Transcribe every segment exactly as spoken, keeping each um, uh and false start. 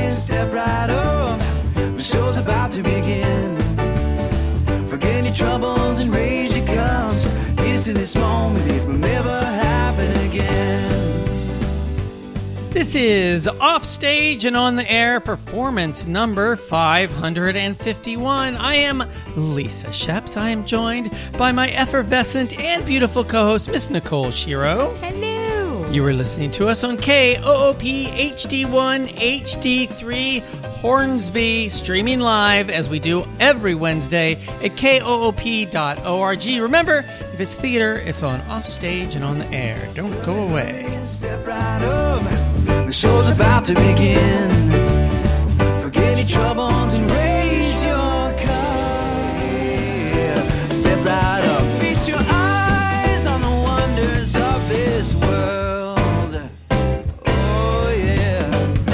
Step right up, the show's about to begin. Forget your troubles and raise your cups. Here's to this moment, it will never happen again. This is Offstage and On the Air performance number five hundred fifty-one. I am Lisa Sheps. I am joined by my effervescent and beautiful co-host, Miss Nicole Shiro. Hello. You were listening to us on K O O P H D one H D three Hornsby, streaming live as we do every Wednesday at K O O P dot org. Remember, if it's theater, it's on Offstage and On the Air. Don't go away. Step right up, the show's about to begin. Forget your troubles and raise your cup. Yeah. Step right up, feast your eyes on the wonders of this world. Oh yeah.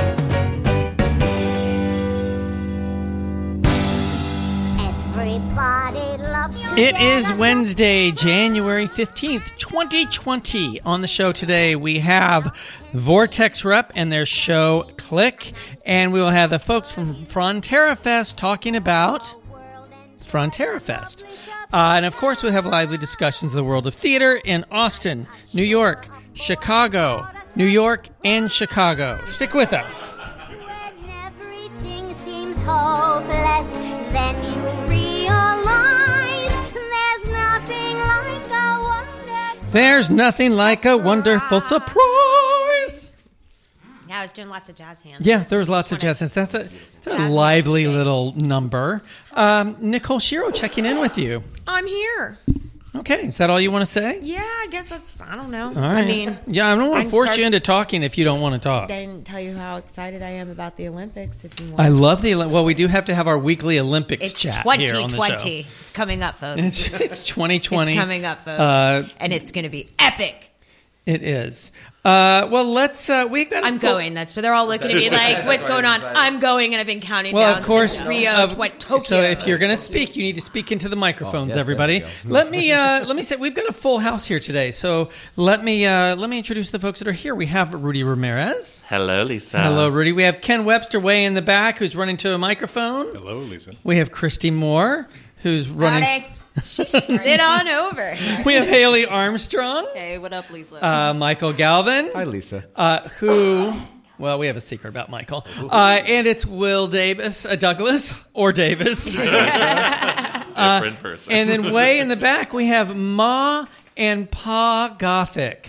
Everybody loves to It sing is a Wednesday, January fifteenth, twenty twenty. On the show today, we have Vortex Rep and their show Click, and we will have the folks from Frontera Fest talking about Frontera Fest. Uh, and of course, we'll have lively discussions of the world of theater in Austin, New York, Chicago, New York, and Chicago. Stick with us. When everything seems hopeless, then you realize there's nothing like a wonderful. There's nothing like a wonderful surprise. Yeah, I was doing lots of jazz hands. Yeah, there was lots of jazz hands. That's a, that's a Jazz lively shake. little number. Um, Nicole Shiro checking in with you. I'm here. Okay, is that all you want to say? Yeah, I guess that's, I don't know. All right. I mean, yeah, I don't want I to can force start- you into talking if you don't want to talk. I didn't tell you how excited I am about the Olympics if you want. I love the Olymp- well. We do have to have our weekly Olympics It's chat twenty here on the twenty. show. It's coming up, folks. It's, it's twenty twenty. It's coming up, folks. Uh, and it's going to be epic. It is. Uh, well, let's. Uh, we've got. a I'm full- going. That's what they're all looking at me like, what's going on? I'm going, and I've been counting Well, down of course, since Rio, uh, tw- Tokyo. So if you're going to speak, you need to speak into the microphones, Oh, yes, everybody. there we go. Let me uh, let me say we've got a full house here today. So let me uh, let me introduce the folks that are here. We have Rudy Ramirez. Hello, Lisa. Hello, Rudy. We have Ken Webster way in the back, who's running to a microphone. Hello, Lisa. We have Christy Moore, who's running. Howdy. She slid on over. We have Haley Armstrong. Hey, what up, Lisa? Uh, Michael Galvin. Hi, Lisa. Uh, who, well, we have a secret about Michael. Uh, and it's Will Davis, uh, Douglas, or Davis. Different person. And then way in the back, we have Ma and Pa Gothic.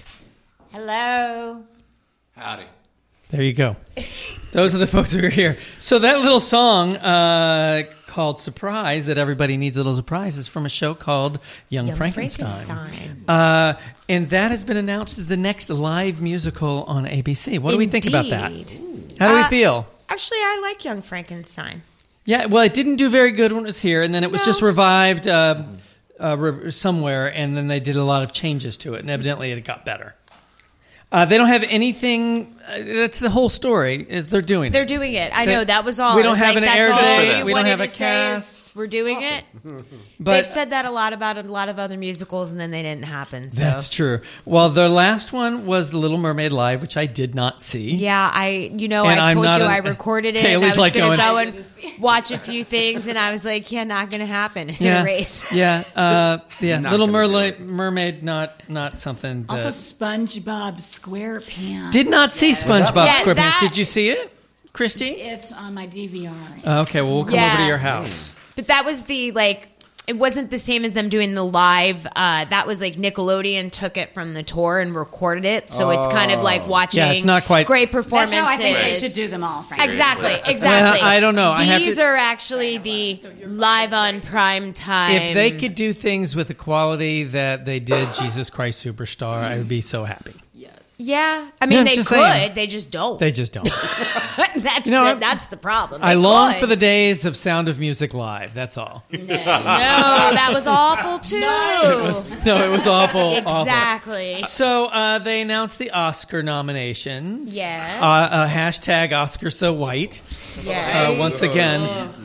Hello. Howdy. There you go. Those are the folks who are here. So that little song uh, called Surprise, that everybody needs a little surprise, is from a show called Young, Young Frankenstein. Frankenstein. Uh, and that has been announced as the next live musical on A B C. What do we think about that? Indeed. How do we Uh, feel? Actually, I like Young Frankenstein. Yeah, well, it didn't do very good when it was here, and then it was No. just revived uh, uh, re- somewhere, and then they did a lot of changes to it, and evidently it got better. Uh, they don't have anything. Uh, that's the whole story. Is they're doing They're it. doing it. I They- know that was all. we I don't was have like, an that's air all date. you We don't wanted have a to say is cast. We're doing it. But They've said that a lot about a lot of other musicals, and then they didn't happen. So. that's true. Well, their last one was The Little Mermaid Live, which I did not see. Yeah, I you know And I I'm told not you a- I recorded it. Haley's and I was like gonna going- go and watch a few things, and I was like, yeah, not gonna happen in Yeah, a race. yeah, uh, yeah. Not Little gonna do Mermaid, Mermaid, not not something. That, Also, SpongeBob SquarePants. did not see SpongeBob Yeah, SquarePants. that- Did you see it, Christy? It's on my D V R. Uh, okay, well we'll come Yeah. over to your house. But that was the like. It wasn't the same as them doing the live. Uh, that was like Nickelodeon took it from the tour and recorded it, so it's kind of like watching. Yeah, it's not quite- great That's performances. how I think they should do them all, frankly. Exactly, exactly. Well, I don't know. I have These to- are actually the live on prime time. If they could do things with the quality that they did Jesus Christ Superstar, I would be so happy. yeah, I mean Yeah, they just could, saying. they just don't. They just don't. that's You know, the, I- that's the problem. I They long could. for the days of Sound of Music live. That's all. No, that was awful too. No, it was awful. awful. Exactly. So uh, they announced the Oscar nominations. Yes. Uh, uh, hashtag Oscar so white. Yes. Uh, once again.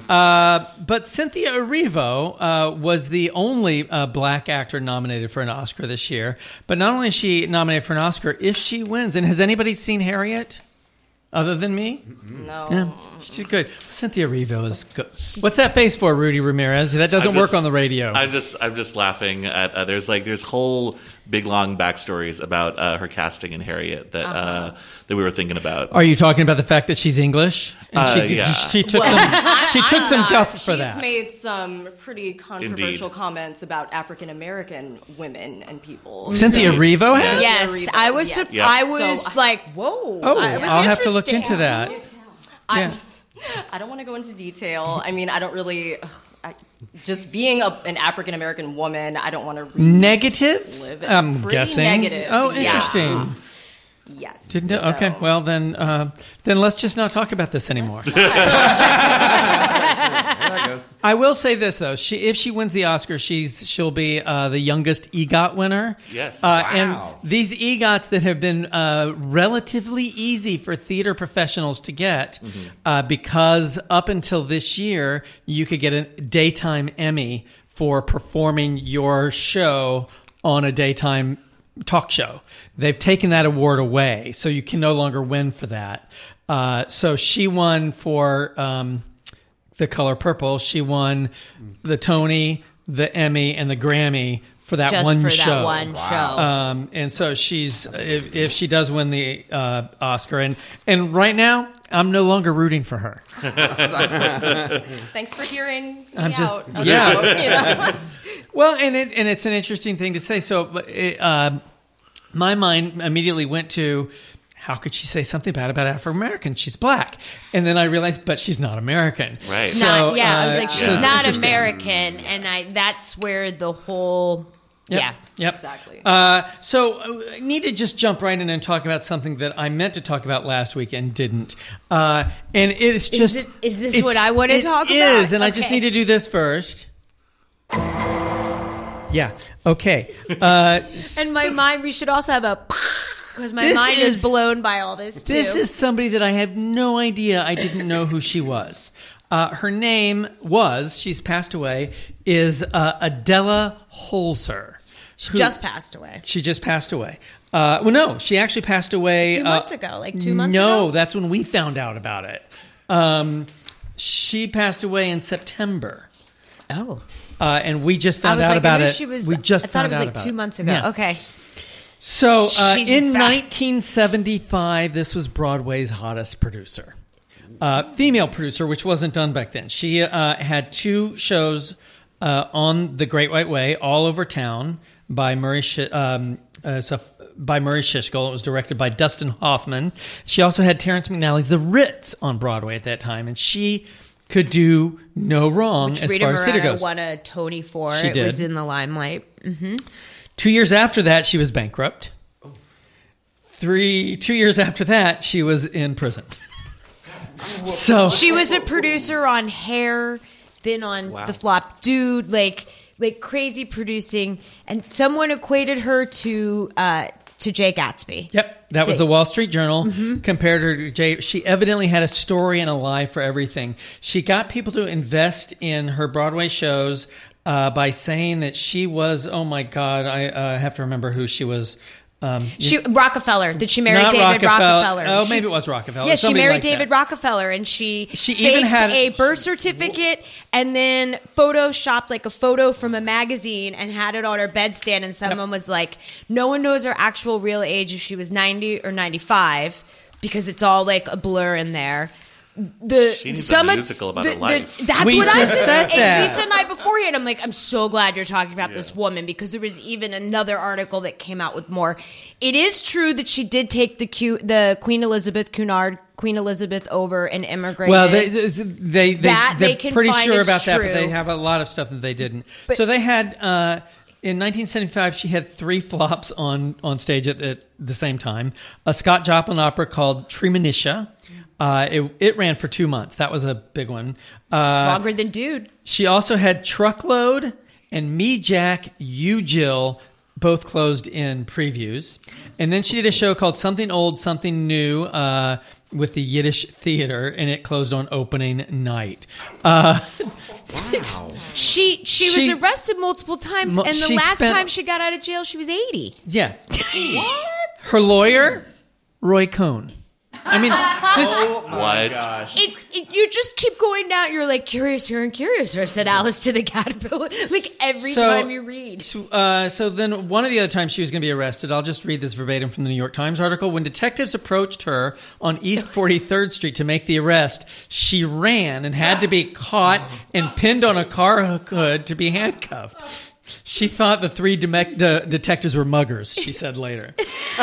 Uh, but Cynthia Erivo uh, was the only uh, black actor nominated for an Oscar this year. But not only is she nominated for an Oscar, if she wins, and has anybody seen Harriet? Other than me? No. Yeah, she did good. Cynthia Erivo is good. What's that face for, Rudy Ramirez? That doesn't I'm work just- on the radio. I'm just I'm just laughing at uh, there's like there's whole big long backstories about uh, her casting in Harriet that uh, that we were thinking about. Are you talking about the fact that she's English? And Uh, she, yeah. she took Well, some she took I'm some not. guff for She's that. made some pretty controversial Indeed. comments about African American women and people. Cynthia Erivo has? Yes. Yes, I was. Yes. Su- Yep. I was So- like, whoa. Oh, I was I'll have to look interesting. into that. I, Yeah. I don't want to go into detail. I mean, I don't really. Ugh, I, just being a, an African American woman, I don't want to. Re- Negative? Live it I'm pretty guessing. negative, Oh, yeah. interesting. yes. Didn't know- so- Okay, well then, uh, then let's just not talk about this anymore. I will say this though: she, if she wins the Oscar, she's she'll be uh, the youngest EGOT winner. Yes. uh, Wow. and these EGOTs that have been uh, relatively easy for theater professionals to get, uh, because up until this year, you could get a daytime Emmy for performing your show on a daytime talk show. They've taken that award away, so you can no longer win for that. Uh, so she won for um, The Color Purple. She won the Tony, the Emmy, and the Grammy for that Just one for show. that one show. Um, and so she's if, if she does win the uh, Oscar, and and right now I'm no longer rooting for her. Thanks for hearing me I'm just- out. about, yeah. you know. Well, and it, and it's an interesting thing to say. So, but it, uh, my mind immediately went to, how could she say something bad about African Americans? She's black, and then I realized, but she's not American. Right. So, Not, yeah, I was uh, like, she's so it's not interesting. American, and I. That's where the whole. Yep. Yeah. Yep. Exactly. Uh, so uh, I need to just jump right in and talk about something that I meant to talk about last week and didn't. Uh, and it's just. it- is this it's- what I want to it talk is, about? and I just Okay. need to do this first. Yeah. Okay. Uh, And my mind, we should also have a. Because my This mind is- is, blown by all this, too. This is somebody that I have no idea. I didn't know who she was. Uh, her name was, she's passed away, is uh, Adela Holzer. She who- just passed away. She just passed away. Uh, well, no, she actually passed away. A few uh, months ago, like two months no, ago? that's when we found out about it. Um, she passed away in September. Oh. Uh, and we just I found was out like, about I knew it. she was. we just I thought found it was out like about two it. months ago. Yeah. Okay. So uh, She's in fat. nineteen seventy-five, this was Broadway's hottest producer, uh, female producer, which wasn't done back then. She uh, had two shows uh, on the Great White Way, all over town, by Murray Sh- um, uh, so by Murray Shishkel. It was directed by Dustin Hoffman. She also had Terrence McNally's The Ritz on Broadway at that time, and she could do no wrong Which as Rita far as theater Moreno goes. won a Tony for. She it did. was in the limelight. Mm-hmm. Two years after that, she was bankrupt. Three, two years after that, she was in prison. So She was a producer on Hair, then on The Flop Dude, like like crazy producing, and someone equated her to uh, to Jay Gatsby. Yep, that was Sick. the Wall Street Journal. Compared her to Jay. She evidently had a story and a lie for everything. She got people to invest in her Broadway shows uh, by saying that she was, oh my God, I uh, have to remember who she was. Um, She Rockefeller. Did she marry Not David Rockefeller. Rockefeller? Oh, She- maybe it was Rockefeller. Yeah, she Somebody married like David that. Rockefeller, and she, She faked even had- a birth certificate and then photoshopped like a photo from a magazine and had it on her bedstand. And someone was like, "No one knows her actual real age if she was ninety or ninety-five because it's all like a blur in there." The She needs a some of- musical about the- her the- life. that's We what I just just said and that. Lisa and I beforehand. I'm like, I'm so glad you're talking about this woman because there was even another article that came out with more. It is true that she did take the Q, the Queen Elizabeth Cunard Queen Elizabeth over and immigrated. Well, they they they, That they're they can pretty find sure it's about that, but they true. have a lot of stuff that they didn't. But- so they had uh, in nineteen seventy-five, she had three flops on on stage at, at the same time. A Scott Joplin opera called Treemonisha. Uh, it, it ran for two months. That was a big one. Uh, longer than Dude. she also had Truckload and Me, Jack, You, Jill, both closed in previews. And then she did a show called Something Old, Something New uh, with the Yiddish Theater, and it closed on opening night. Uh, She, she She- was arrested multiple times, Mo- and the she last spent- time she got out of jail, she was eighty. yeah. Her lawyer, Roy Cohn. I mean, this, Oh my What? gosh. It, it, you just keep going down. You're like curiouser and curiouser, said Alice to the caterpillar. Like every So- time you read. So, uh, so then one of the other times she was going to be arrested, I'll just read this verbatim from the New York Times article. When detectives approached her on East forty-third Street to make the arrest, she ran and had to be caught and pinned on a car hood to be handcuffed. She thought the three de- de- detectives were muggers, she said later.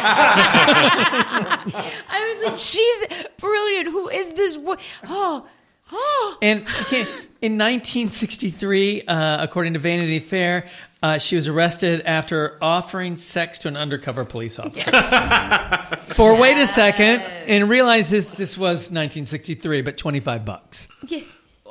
I was like, she's brilliant. Who is this? Wo- Oh, oh. And okay, in nineteen sixty-three, uh, according to Vanity Fair, uh, she was arrested after offering sex to an undercover police officer. For wait a second, and realize this this was nineteen sixty-three, but twenty-five bucks. Yeah.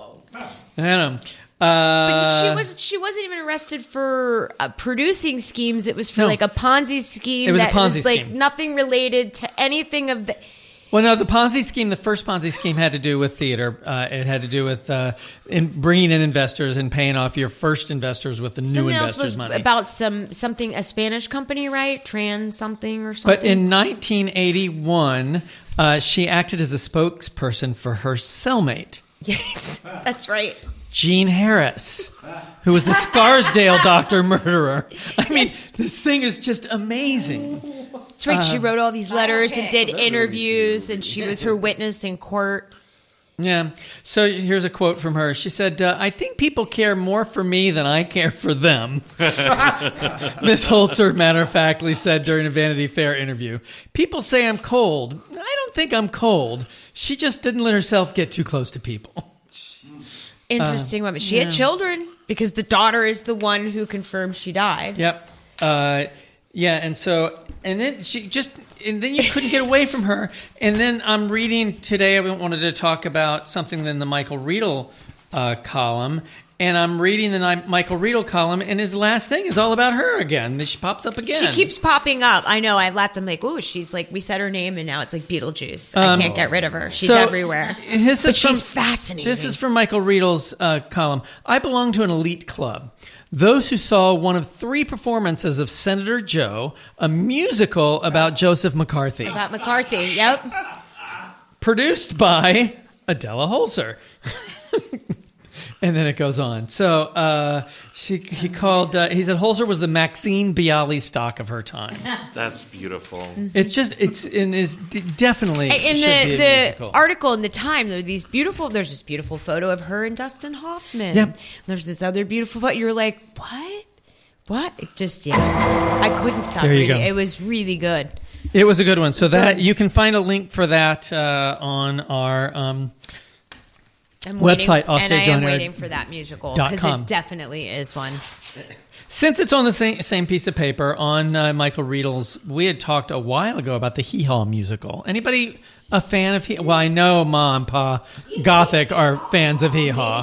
I don't know. But Uh, she was she wasn't even arrested for uh, producing schemes. It was for No. like a Ponzi scheme. It was a that Ponzi was like scheme. nothing related to anything of the. Well, no, the Ponzi scheme, the first Ponzi scheme had to do with theater. Uh, it had to do with uh, in bringing in investors and paying off your first investors with the new Something else investors' was money. about some something a Spanish company, right? Trans something or something. But in nineteen eighty-one, uh, she acted as a spokesperson for her cellmate, yes, that's right. Gene Harris, who was the Scarsdale doctor murderer. I mean, this thing is just amazing. That's right. Uh, she wrote all these letters and did interviews, and she was her witness in court. Yeah. So here's a quote from her. She said, uh, I think people care more for me than I care for them. Miss Holzer matter-of-factly said during a Vanity Fair interview. People say I'm cold. I don't think I'm cold. She just didn't let herself get too close to people. Interesting woman. She yeah. had children because the daughter is the one who confirmed she died. Yep. Uh, yeah, and so, and then she just, and then you couldn't get away from her. And then I'm reading today, I wanted to talk about something in the Michael Riedel uh, column. And I'm reading the Ni- Michael Riedel column, and his last thing is all about her again. She pops up again. She keeps popping up. I know. I laughed. I'm like, oh, she's like, we said her name, and now it's like Beetlejuice. Um, I can't get rid of her. She's so, everywhere. This But is she's from- fascinating. This is from Michael Riedel's uh, column. I belong to an elite club. Those who saw one of three performances of Senator Joe, a musical about Joseph McCarthy, About McCarthy. Yep. produced by Adela Holzer. And then it goes on. So uh, she, he called. Uh, he said Holzer was the Maxine Bialystock of her time. That's beautiful. It's just. It's and is d- definitely In should the be a the musical. article in the Time, there are these beautiful. There's this beautiful photo of her and Dustin Hoffman. Yep. There's this other beautiful photo. You're like, what? What? It just yeah. I couldn't stop There you reading. go. It was really good. It was a good one. So that you can find a link for that uh, on our. Um, I'm Website, waiting, Allstate and I am Joint waiting for that musical dot because com. it definitely is one. Since it's on the same, same piece of paper on uh, Michael Riedel's, we had talked a while ago about the Hee Haw musical. Anybody a fan of Hee? Well, I know Ma and Pa Gothic are fans of Hee Haw.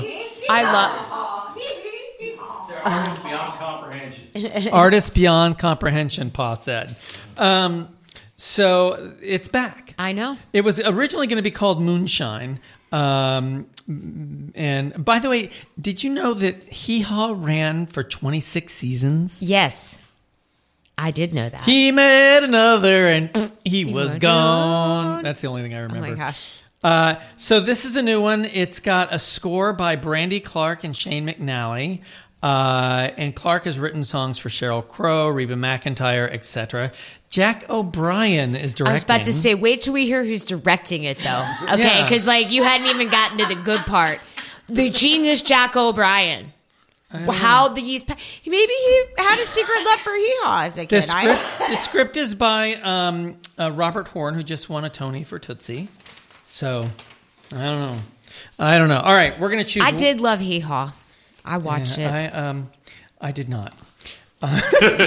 I love. Beyond comprehension. Artists beyond comprehension, Pa said. Um, so it's back. I know. It was originally going to be called Moonshine. Um, and by the way, did you know that Hee Haw ran for twenty-six seasons? Yes, I did know that. He met another and pff, he, He was was gone. gone. That's the only thing I Oh remember. my gosh. Uh, so this is a new one. It's got a score by Brandy Clark and Shane McNally. Uh, and Clark has written songs for Sheryl Crow, Reba McEntire, et cetera. Jack O'Brien is directing. I was about to say, wait till we hear who's directing it, though. Okay, Yeah. because like you hadn't even gotten to the good part. The genius Jack O'Brien. How the yeast? Pa- Maybe he had a secret love for Hee Haw as a The kid. script, I, the script is by um, uh, Robert Horn, who just won a Tony for Tootsie. So, I don't know. I don't know. All right, we're going to choose. I did love Hee Haw. I watched Yeah, it. I um, I did not. Uh,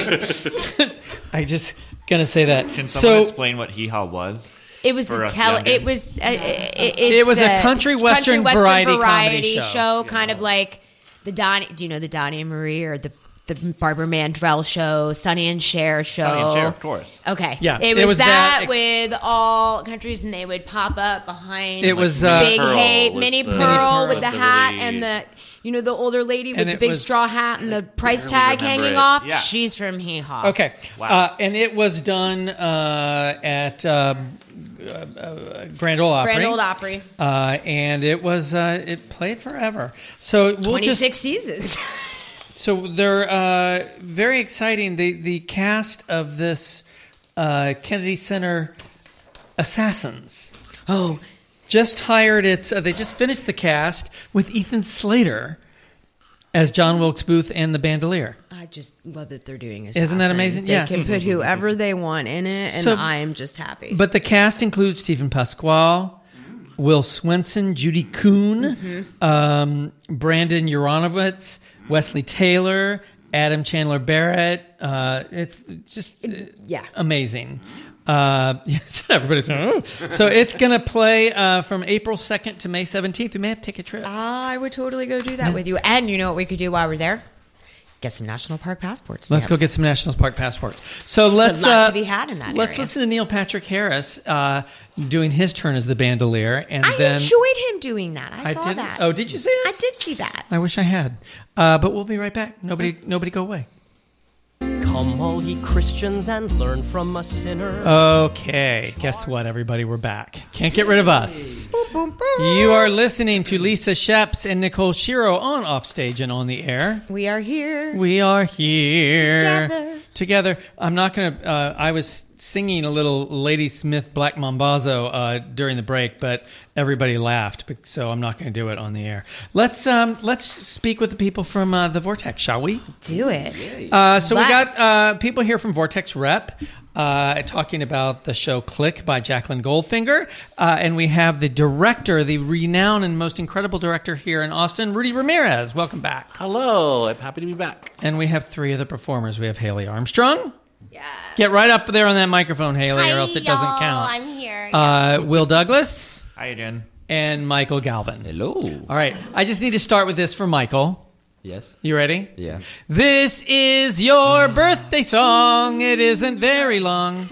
I just gonna say that. Can someone so explain what Hee Haw was? It was For a us tele. youngins. It was. Uh, it, It was a country western variety comedy show. show, kind of like the Donnie. Do you know the Donnie and Marie or the the Barbara Mandrell show, Sonny and Cher show? Sonny and Cher, of course. Okay, Yeah, it it was, was that, that- with all countries, and they would pop up behind. It was, the uh, big Pearl hay, was Minnie the- Pearl, Minnie Pearl with was the the hat really- and the. You know, the older lady with And the it big was- straw hat and the price really tag remember hanging it. off. Yeah. She's from Hee Haw. Okay, Wow. uh, and it was done uh, at uh, uh, uh, Grand Ole Opry. Grand Ole Opry. Uh, and it was uh, it played forever. So we'll twenty-six just, seasons. So they're uh, very exciting. The the cast of this uh, Kennedy Center Assassins. Oh, just hired its. Uh, they just finished the cast with Ethan Slater as John Wilkes Booth and the Bandolier. I just love that they're doing Isn't that amazing? They Yeah. can put whoever they want in it, and So- I am just happy. But the cast includes Stephen Pasquale, Will Swenson, Judy Kuhn, um, Brandon Uranowitz, Wesley Taylor, Adam Chandler Barrett. Uh, it's just uh, yeah. amazing. Uh, yes, everybody's oh. So it's going to play uh, from April second to May seventeenth. We may have to take a trip. I would totally go do that with you. And you know what we could do while we're there? Get some national park passports. Let's go Yes. get some National Park passports. So let's a lot uh, to be had in that let's area. listen to Neil Patrick Harris uh, doing his turn as the Bandolier, and I then enjoyed him doing that. I, I saw did. that. Oh, did you see it? I did see that. I wish I had. Uh, but we'll be right back. Nobody, nobody, go away. Come all ye Christians and learn from a sinner. Okay, guess what, everybody? We're back. Can't get rid of us. You are listening to Lisa Sheps and Nicole Shiro on Offstage and On the Air. We are here. We are here. Together. Together. I'm not going to... Uh, I was singing a little Lady Smith Black Mambazo uh, during the break, but everybody laughed, but- so I'm not going to do it on the air. Let's um, let's speak with the people from uh, the Vortex, shall we? Do it. Uh, so we Let's. got uh, people here from Vortex Rep uh, talking about the show Click by Jacqueline Goldfinger. Uh, and we have the director, the renowned and most incredible director here in Austin, Rudy Ramirez. Welcome back. Hello, I'm happy to be back. And we have three of the performers. We have Haley Armstrong. Yeah. Get right up there on that microphone, Haley, or else it doesn't count. I'm here. Uh, Will Douglas. Hi, Jen. And Michael Galvin. Hello. All right. I just need to start with this for Michael. Yes. You ready? Yeah. This is your birthday song. It isn't very long.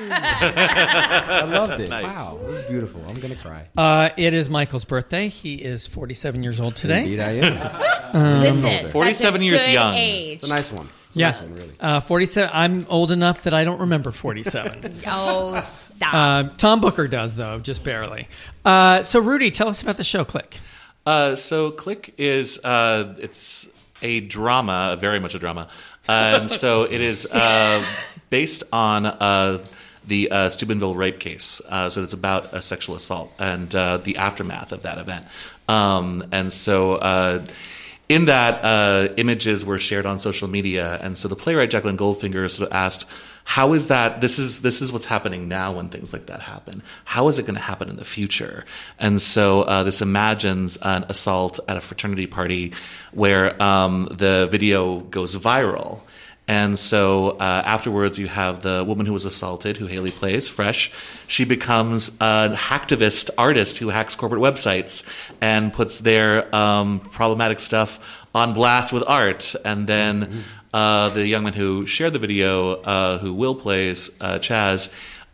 I loved it. Nice. Wow, it was beautiful. I'm gonna cry. Uh, it is Michael's birthday. He is forty-seven years old today. Indeed, I am. Um, Listen, forty-seven that's a years good young. Age. It's a nice one. It's a Yeah. nice one, really. Uh, forty-seven. I'm old enough that I don't remember forty-seven. Oh, stop. uh, Tom Booker does, though, just barely. Uh, so, Rudy, tell us about the show Click. Uh, so Click is uh, it's a drama, very much a drama, and so it is uh, based on uh, the uh, Steubenville rape case. Uh, so it's about a sexual assault and uh, the aftermath of that event. Um, and so. Uh, In that, uh, images were shared on social media, and so the playwright Jacqueline Goldfinger sort of asked, "How is that? This is this is what's happening now when things like that happen. How is it going to happen in the future?" And so uh, this imagines an assault at a fraternity party where um, the video goes viral. And so uh, afterwards, you have the woman who was assaulted, who Haley plays, Fresh. She becomes an hacktivist artist who hacks corporate websites and puts their um, problematic stuff on blast with art. And then uh, the young man who shared the video, uh, who Will plays, uh, Chaz,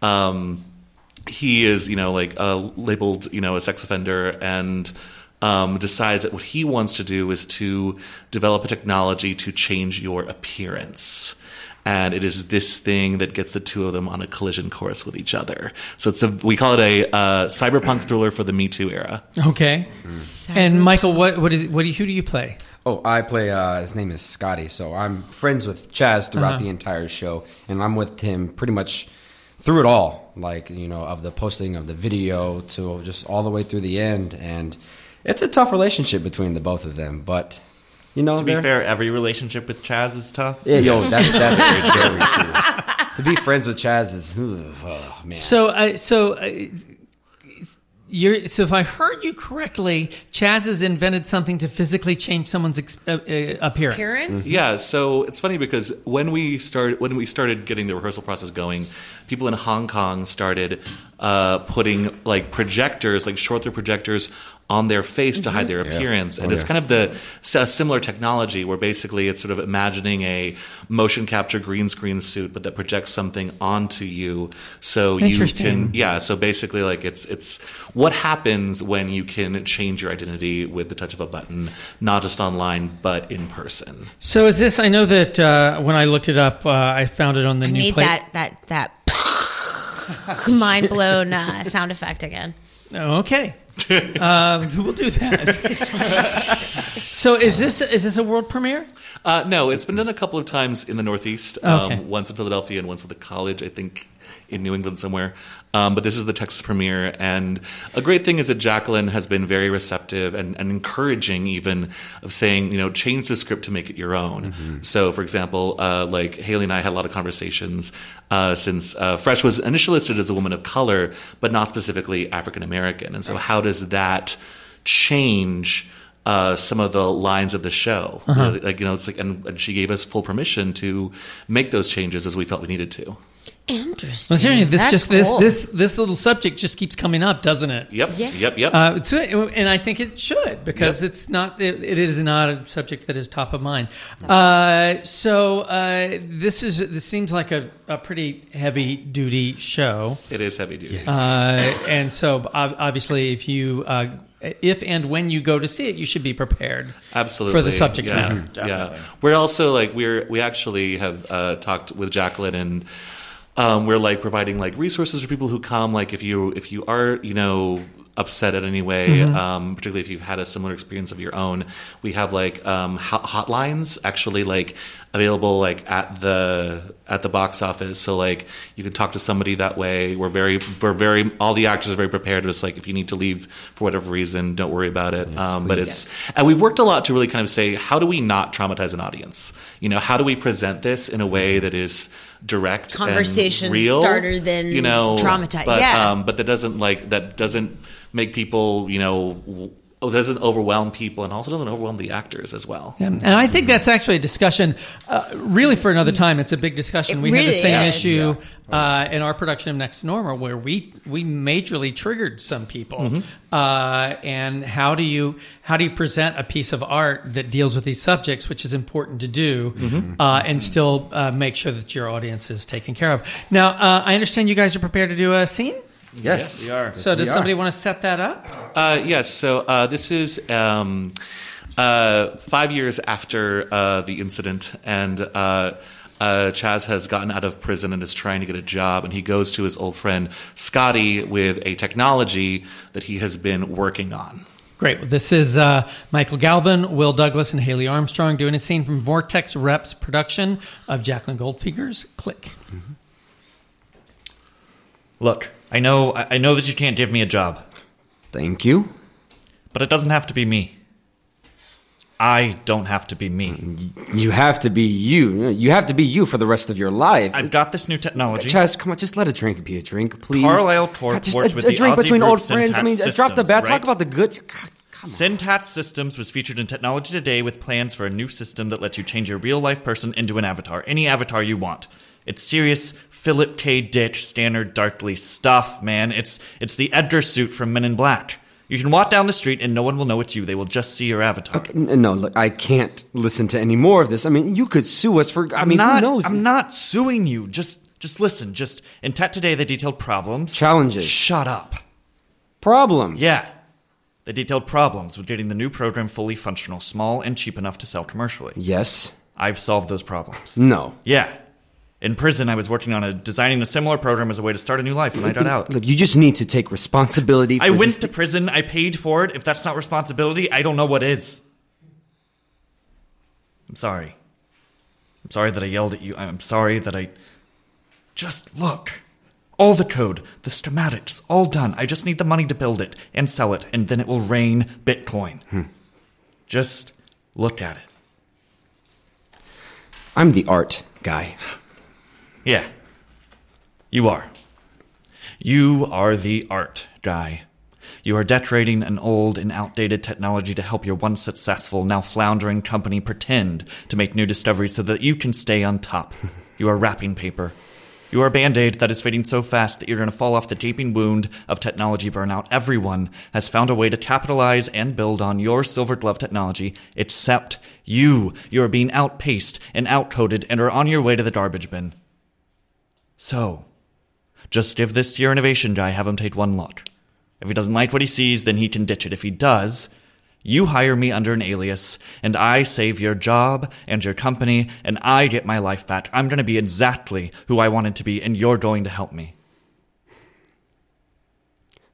um, he is, you know, like uh, labeled, you know, a sex offender and um, decides that what he wants to do is to develop a technology to change your appearance. And it is this thing that gets the two of them on a collision course with each other. So it's a, we call it a uh, cyberpunk thriller for the Me Too era. Okay. And Michael, what what, is, what do you, who do you play? Oh, I play, uh, his name is Scotty, so I'm friends with Chaz throughout Uh-huh. the entire show, and I'm with him pretty much through it all, like, you know, of the posting of the video to just all the way through the end, and it's a tough relationship between the both of them, but, you know, To be they're- fair, every relationship with Chaz is tough. Yeah, yo, that's, that's very, very true. To be friends with Chaz is, oh, man. So, uh, so, uh, you're, so if I heard you correctly, Chaz has invented something to physically change someone's ex- uh, uh, appearance. Appearance? Yeah, so it's funny because when we started when we started getting the rehearsal process going, people in Hong Kong started uh, putting like projectors, like short-through projectors, on their face to hide their Yeah. appearance, and Oh, it's yeah. kind of the a similar technology where basically it's sort of imagining a motion capture green screen suit, but that projects something onto you, so you Interesting. can yeah. So basically, like it's it's what happens when you can change your identity with the touch of a button, not just online but in person. So is this? I know that uh, when I looked it up, uh, I found it on the I new need play. that that that mind blown uh, sound effect again. Okay. um, we'll do that. So is this is this a world premiere? Uh, no, it's been done a couple of times in the Northeast. Um, Okay. Once in Philadelphia and once with a college, I think, in New England somewhere. Um, but this is the Texas premiere. And a great thing is that Jacqueline has been very receptive and, and encouraging even of saying, you know, change the script to make it your own. Mm-hmm. So, for example, uh, like Haley and I had a lot of conversations uh, since uh, Fresh was initially listed as a woman of color, but not specifically African American. And so how does that change Uh, some of the lines of the show? Uh-huh. You know, like, you know, it's like, and, and she gave us full permission to make those changes as we felt we needed to. Interesting. Well, seriously, this That's just cool. this this this little subject just keeps coming up, doesn't it? Yep, Yeah. yep, yep. Uh, it's, and I think it should because Yep. it's not. It, it is not a subject that is top of mind. Uh, so uh, this is this seems like a, a pretty heavy duty show. It is heavy duty. Uh, and so ob- obviously, if you uh, if and when you go to see it, you should be prepared. Absolutely for the subject yes. matter. Yeah, we're also like we're we actually have uh, talked with Jacqueline and. Um, we're like providing like resources for people who come. Like if you if you are you know upset at any way, Mm-hmm. um, particularly if you've had a similar experience of your own, we have like um, hot- hotlines actually like available like at the at the box office. So like you can talk to somebody that way. We're very we're very all the actors are very prepared. It's like if you need to leave for whatever reason, don't worry about it. Yes, um, but please. it's and we've worked a lot to really kind of say how do we not traumatize an audience? You know, how do we present this in a way that is direct, Conversation and real, starter than you know, traumatize. But, Yeah. um, but that doesn't like that doesn't make people, you know, w- oh, doesn't overwhelm people, and also doesn't overwhelm the actors as well. Yeah, and I think that's actually a discussion, uh, really for another time. It's a big discussion. It we had the really same is. issue uh, in our production of Next to Normal, where we we majorly triggered some people. Mm-hmm. Uh, and how do you how do you present a piece of art that deals with these subjects, which is important to do, Mm-hmm. uh, and still uh, make sure that your audience is taken care of? Now, uh, I understand you guys are prepared to do a scene. Yes, we are. Yes, So, we does are. somebody want to set that up? Uh, yes. So uh, this is um, uh, five years after uh, the incident, and uh, uh, Chaz has gotten out of prison and is trying to get a job. And he goes to his old friend Scotty with a technology that he has been working on. Great. Well, this is uh, Michael Galvin, Will Douglas, and Haley Armstrong doing a scene from Vortex Reps production of Jacqueline Goldfinger's Click. Look, I know I I know that you can't give me a job, Thank you. but it doesn't have to be me. I don't have to be me. You have to be you. You have to be you for the rest of your life. I've got this new technology. Chaz, come on, just let a drink be a drink, please. Carlisle Corp God, just works a, with a the drink Aussie between group old friends. I mean, Syntax drop the Systems, bat. Talk right? about the good. God, come on. Syntax Systems was featured in Technology Today with plans for a new system that lets you change your real-life person into an avatar, any avatar you want. It's serious Philip K. Dick standard darkly stuff, man. It's it's the Edgar suit from Men in Black. You can walk down the street and no one will know it's you. They will just see your avatar. Okay, n- no, look, I can't listen to any more of this. I mean, you could sue us for. I I'm mean, not, who knows? I'm not suing you. Just just listen. Just in Tech Today, they detailed problems. Challenges. Shut up. Problems. Yeah. They detailed problems with getting the new program fully functional, small and cheap enough to sell commercially. Yes. I've solved those problems. No. Yeah. In prison, I was working on a, designing a similar program as a way to start a new life when I got out. Look, you just need to take responsibility for I went this- to prison. I paid for it. If that's not responsibility, I don't know what is. I'm sorry. I'm sorry that I yelled at you. I'm sorry that I... Just look. All the code, the schematics, all done. I just need the money to build it and sell it, and then it will rain Bitcoin. Hmm. Just look at it. I'm the art guy. Yeah. You are. You are the art guy. You are decorating an old and outdated technology to help your once successful, now floundering company pretend to make new discoveries so that you can stay on top. You are wrapping paper. You are a Band-Aid that is fading so fast that you're going to fall off the gaping wound of technology burnout. Everyone has found a way to capitalize and build on your silver glove technology, except you. You are being outpaced and outcoded and are on your way to the garbage bin. So, just give this to your innovation guy, have him take one look. If he doesn't like what he sees, then he can ditch it. If he does, you hire me under an alias, and I save your job and your company, and I get my life back. I'm going to be exactly who I wanted to be, and you're going to help me.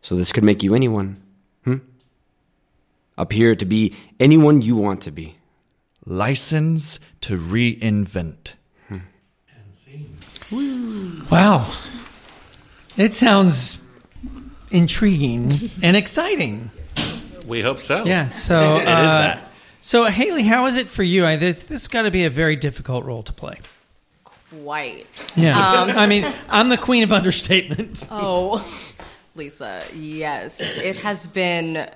So this could make you anyone. Hmm? Appear to be anyone you want to be. License to reinvent. Wow. It sounds intriguing and exciting. We hope so. Yeah. So, It is uh, that. So, Haley, how is it for you? I, this this got to be a very difficult role to play. Quite. Yeah. Um, I mean, I'm the queen of understatement. Oh, Lisa, yes. It has been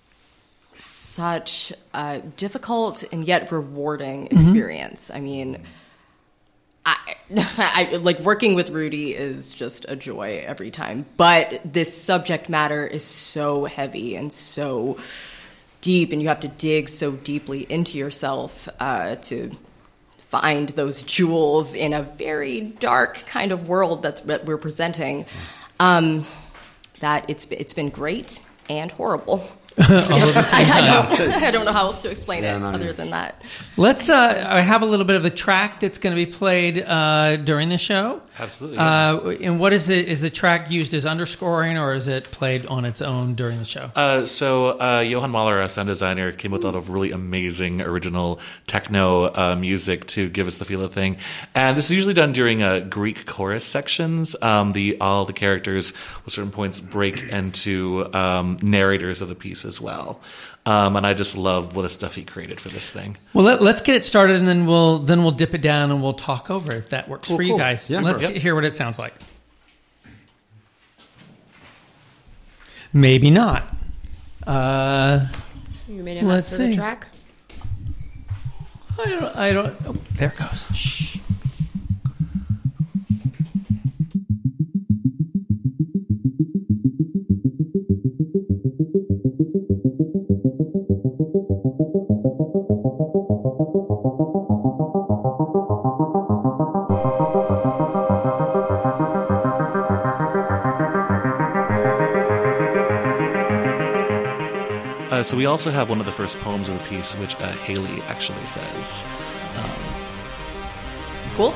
such a difficult and yet rewarding experience. I mean, I, I like working with Rudy is just a joy every time. But this subject matter is so heavy and so deep, and you have to dig so deeply into yourself uh, to find those jewels in a very dark kind of world that's that we're presenting. Um, that it's it's been great and horrible. I, I, don't, I don't know how else to explain Yeah, it no, other yeah. than that. Let's. Uh, I have a little bit of the track that's going to be played uh, during the show. Absolutely. Yeah. Uh, and what is it? Is the track used as underscoring, or is it played on its own during the show? Uh, so uh, Johan Mahler, our sound designer, came with a lot of really amazing original techno uh, music to give us the feel of the thing. And this is usually done during uh, Greek chorus sections. Um, the all the characters at certain points break into um, narrators of the piece as well. Um, and I just love what the stuff he created for this thing. Well, let, let's get it started, and then we'll then we'll dip it down and we'll talk over it if that works Cool, for you cool. guys. Yeah, let's sure. Yep. hear what it sounds like. Maybe not. Uh, You made a Let's mess of the see. track. I don't. I don't. Oh, there it goes. Shh. Uh, so we also have one of the first poems of the piece, which uh, Haley actually says. Cool.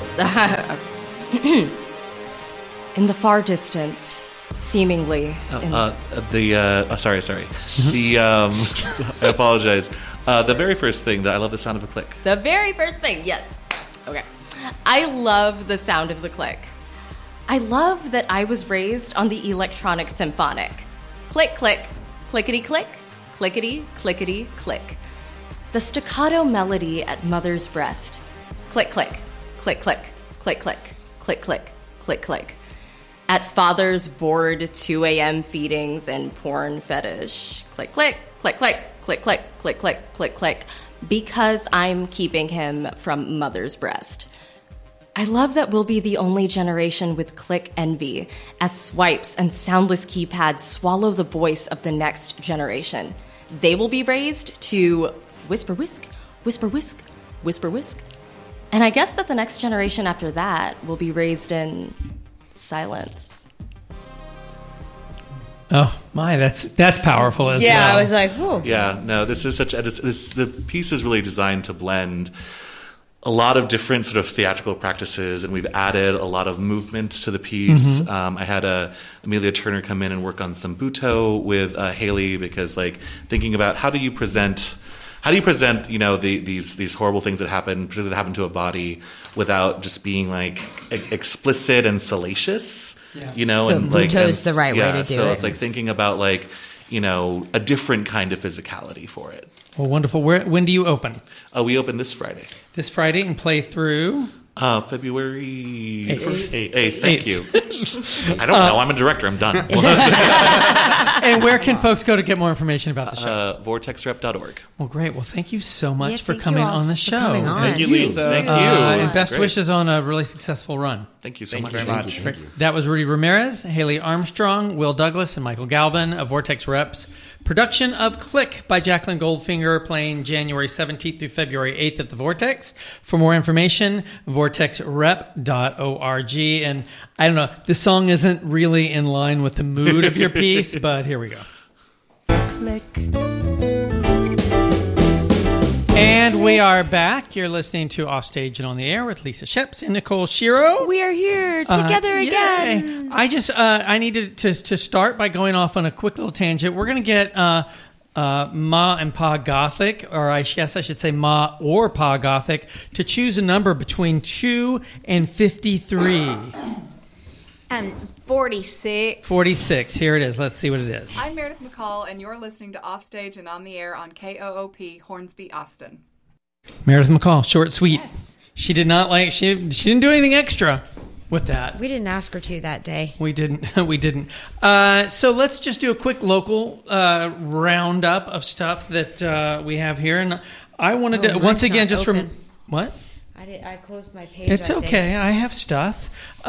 In the far distance, seemingly. in- Uh, the uh, uh, sorry, sorry. the um, I apologize. Uh, the very first thing that I love the sound of a click. The very first thing, yes. Okay. I love the sound of the click. I love that I was raised on the electronic symphonic. Click, click, clickety, click, clickety, clickety, click. The staccato melody at mother's breast. Click, click, click, click, click, click, click, click, click, click. At father's bored two a.m. feedings and porn fetish. Click, click, click, click, click, click, click, click, click, click. Because I'm keeping him from mother's breast. I love that we'll be the only generation with click envy, as swipes and soundless keypads swallow the voice of the next generation. They will be raised to whisper whisk, whisper whisk, whisper whisk. And I guess that the next generation after that will be raised in silence. Oh my, that's that's powerful as Yeah, well. I was like, whoa. Yeah, no, this is such. It's, this, the piece is really designed to blend a lot of different sort of theatrical practices, and we've added a lot of movement to the piece. Mm-hmm. Um, I had uh, Amelia Turner come in and work on some buto with uh, Haley, because like thinking about how do you present, how do you present, you know, the, these these horrible things that happen, particularly that happen to a body, without just being like e- explicit and salacious, Yeah. you know, So and like buto's and, the right way yeah, to do so it. it's like thinking about like, you know, a different kind of physicality for it. Well, wonderful. Where, when do you open? Uh, we open this Friday. This Friday and play through. Uh, February Eighth. first, eighth. Thank Eighth. you. I don't know. I'm a director. I'm done. And where can folks go to get more information about the show? uh, vortex rep dot org. Well, great. Well, thank you so much Yeah, for thank you coming all on the for show. coming on. Thank you, Lisa. Thank you. Uh, and It's best great. wishes on a really successful run. Thank you so Thank much. you very Thank much. you, thank you. That was Rudy Ramirez, Haley Armstrong, Will Douglas, and Michael Galvin of Vortex Reps. Production of Click by Jacqueline Goldfinger, playing January seventeenth through February eighth at the Vortex. For more information, vortex rep dot org. And I don't know, the song isn't really in line with the mood of your piece, but here we go. Click. And we are back. You're listening to Offstage and on the Air with Lisa Sheps and Nicole Shiro. We are here together Uh, again. yay. I just uh, I needed to to start by going off on a quick little tangent. We're going to get uh, uh, Ma and Pa Gothic, or I guess I should say Ma or Pa Gothic, to choose a number between two and fifty-three. Um, forty-six. forty-six. Here it is. Let's see what it is. I'm Meredith McCall, and you're listening to Offstage and on the Air on K O O P, Hornsby, Austin. Meredith McCall, short, sweet. Yes. She did not like. She she didn't do anything extra with that. We didn't ask her to that day. We didn't. We didn't. Uh, so let's just do a quick local uh, roundup of stuff that uh, we have here, and I wanted Oh, to mine's once again not just open. rem- what. I did. I closed my page. It's I okay. think. I have stuff.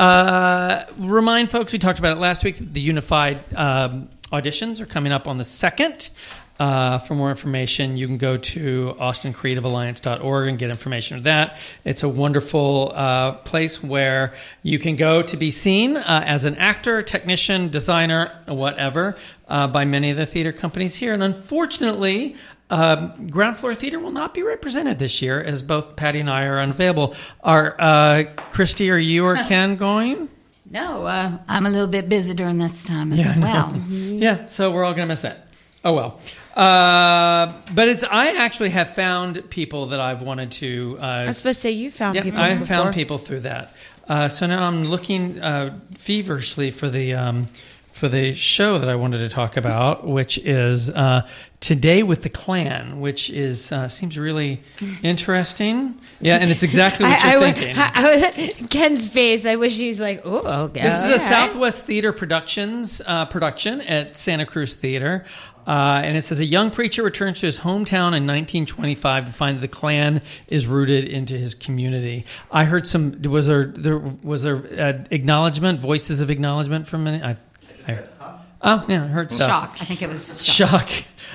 Uh, remind folks, we talked about it last week. The Unified um, auditions are coming up on the second. Uh, for more information, you can go to austin creative alliance dot org and get information of that. It's a wonderful uh, place where you can go to be seen uh, as an actor, technician, designer, whatever, uh, by many of the theater companies here. And unfortunately, Um, Ground Floor Theater will not be represented this year, as both Patty and I are unavailable. Are uh, Christy, are you or Ken going? No, uh, I'm a little bit busy during this time as Yeah, I know. well. Yeah, so we're all going to miss that. Oh, well. Uh, but it's I actually have found people that I've wanted to... Uh, I was supposed to say you found yeah, people I before. found people through that. Uh, so now I'm looking uh, feverishly for the... Um, for the show that I wanted to talk about, which is uh, Today with the Klan, which is uh, seems really interesting. Yeah, and it's exactly what I, you're I, thinking. I, I, Ken's face. I wish he was like, "Oh, okay." This is a all right. Southwest Theater Productions uh, production at Santa Cruz Theater. Uh, and it says a young preacher returns to his hometown in nineteen twenty-five to find that the Klan is rooted into his community. I heard some. Was there? There was there uh, acknowledgement, voices of acknowledgement from many. I, I, oh yeah, I heard stuff. Shock. I think it was shock. Shock.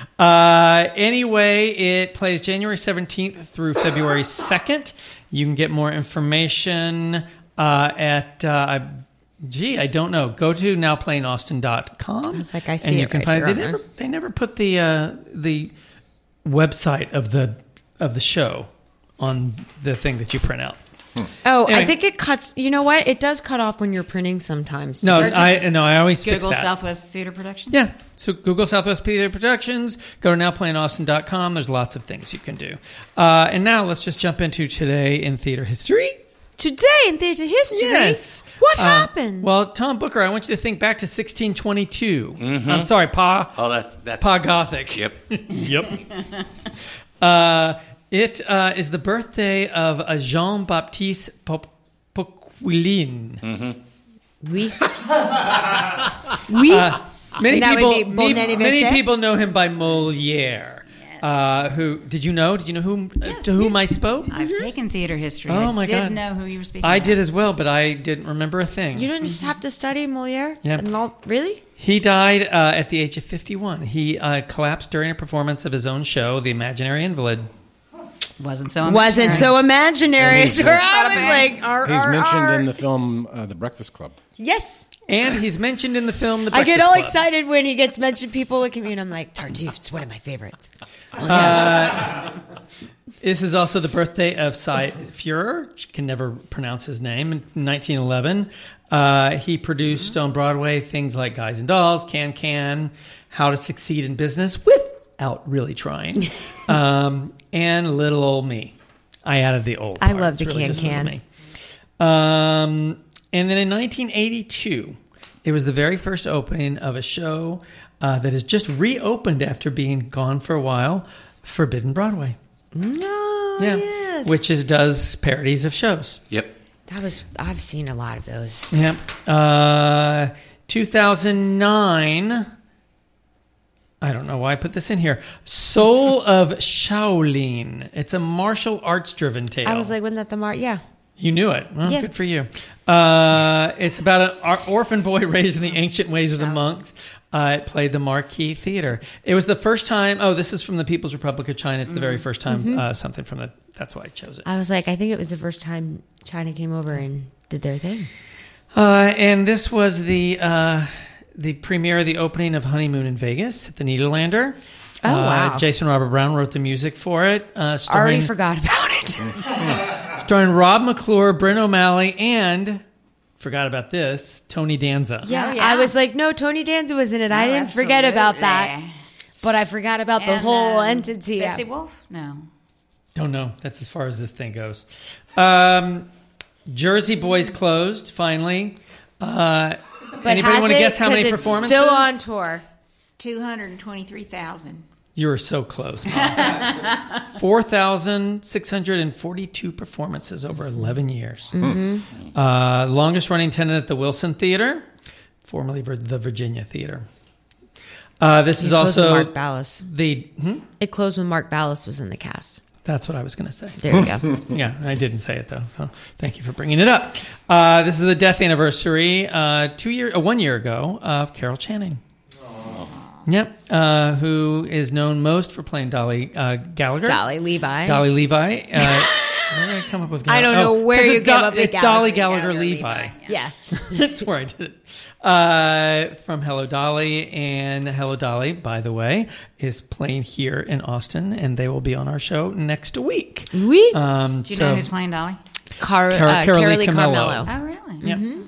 Uh, anyway, it plays January seventeenth through February second. You can get more information uh, at. Uh, Gee, I don't know. Go to now playing austin dot com. I was like, I see and you it can right find here they on never there. they never put the uh, the website of the of the show on the thing that you print out. Oh, Anyway. I think it cuts. You know what? It does cut off when you're printing sometimes. No, Or just I no, I always fix Google that. Southwest Theater Productions. Yeah. So Google Southwest Theater Productions. Go to now playing austin dot com. There's lots of things you can do. Uh, and now let's just jump into Today in Theater History. Today in theater history. Yes. What Uh, happened? Well, Tom Booker, I want you to think back to sixteen twenty-two. I'm sorry, Pa. Oh, that that. Pa Gothic. Yep. Yep. uh, it uh, is the birthday of uh, Jean-Baptiste Pop- Poquelin. Mm-hmm. Oui. Oui. Uh, many That would people, be bon many, many anniversaire. people know him by Moliere. Uh, who did you know? Did you know whom uh, to whom I spoke? I've taken theater history. Oh I my did God. know who you were speaking I about. did as well, but I didn't remember a thing. You didn't have to study Moliere? Yeah. And all, really? He died uh, at the age of fifty-one. He uh, collapsed during a performance of his own show, The Imaginary Invalid. Wasn't so Wasn't so imaginary. And he's, So uh, I was like, ar, He's ar, mentioned ar. in the film uh, The Breakfast Club. Yes. And he's mentioned in the film The I get Breakfast all Club. excited when he gets mentioned. People look at me and I'm like, Tartuffe, it's one of my favorites. Uh, this is also the birthday of Cy Feuer. She can never pronounce his name. In nineteen eleven, uh, he produced on Broadway things like Guys and Dolls, Can Can, How to Succeed in Business without really trying, um, and Little Old Me. I added the old I part. love It's the really Can just Little Can. Me. Um, and then in nineteen eighty-two, it was the very first opening of a show uh, that has just reopened after being gone for a while, Forbidden Broadway. No, Yeah, yes. which is does parodies of shows. Yep. That was, I've seen a lot of those. Yep. Uh, two thousand nine. I don't know why I put this in here. Soul of Shaolin. It's a martial arts driven tale. I was like, wasn't that the Mar? Yeah. You knew it. Well, Yeah. good for you. Uh, it's about an or- orphan boy raised in the ancient ways of the monks. Uh, it played the Marquis Theater. It was the first time. Oh, this is from the People's Republic of China. It's the very first time Mhm. uh, something from the. That's why I chose it. I was like, I think it was the first time China came over and did their thing. Uh, and this was the uh, the premiere, the opening of Honeymoon in Vegas at the Nederlander. Oh, wow. Jason Robert Brown wrote the music for it. Uh, starring, Already forgot about it. starring Rob McClure, Bryn O'Malley, and, forgot about this, Tony Danza. Yeah, Oh, yeah. I was like, no, Tony Danza was in it. I Oh, didn't forget about absolutely. that. But I forgot about the And, whole um, entity. Betsy Wolf? No. Don't know. That's as far as this thing goes. Um, Jersey Boys closed, finally. Uh, But anybody has want to it? guess how 'Cause many it's performances? still on tour. two hundred twenty-three thousand. You were so close, Mom. four thousand six hundred forty-two performances over eleven years. Mm-hmm. Uh, longest running tenant at the Wilson Theater, formerly Vir- the Virginia Theater. Uh, this It is closed also when Mark Ballas. the. Hmm? It closed when Mark Ballas was in the cast. That's what I was going to say. There you go. Yeah, I didn't say it though. So thank you for bringing it up. Uh, this is the death anniversary, uh, two year, uh, one year ago, of Carol Channing. Yep, uh, who is known most for playing Dolly uh, Gallagher. Dolly Levi. Dolly Levi. Uh, where did I come up with? I don't know where 'cause you it's came Do- up with It's Dolly Gallagher. Gallagher, Gallagher Levi. Levi, Yeah. That's where I did it. Uh, from Hello Dolly, and Hello Dolly, by the way, is playing here in Austin, and they will be on our show next week. Oui. Um, Do you so, know who's playing Dolly? Car- Cara- uh, Carolee Carolee Carmello. Carmello. Oh, really? Yep. Mm-hmm.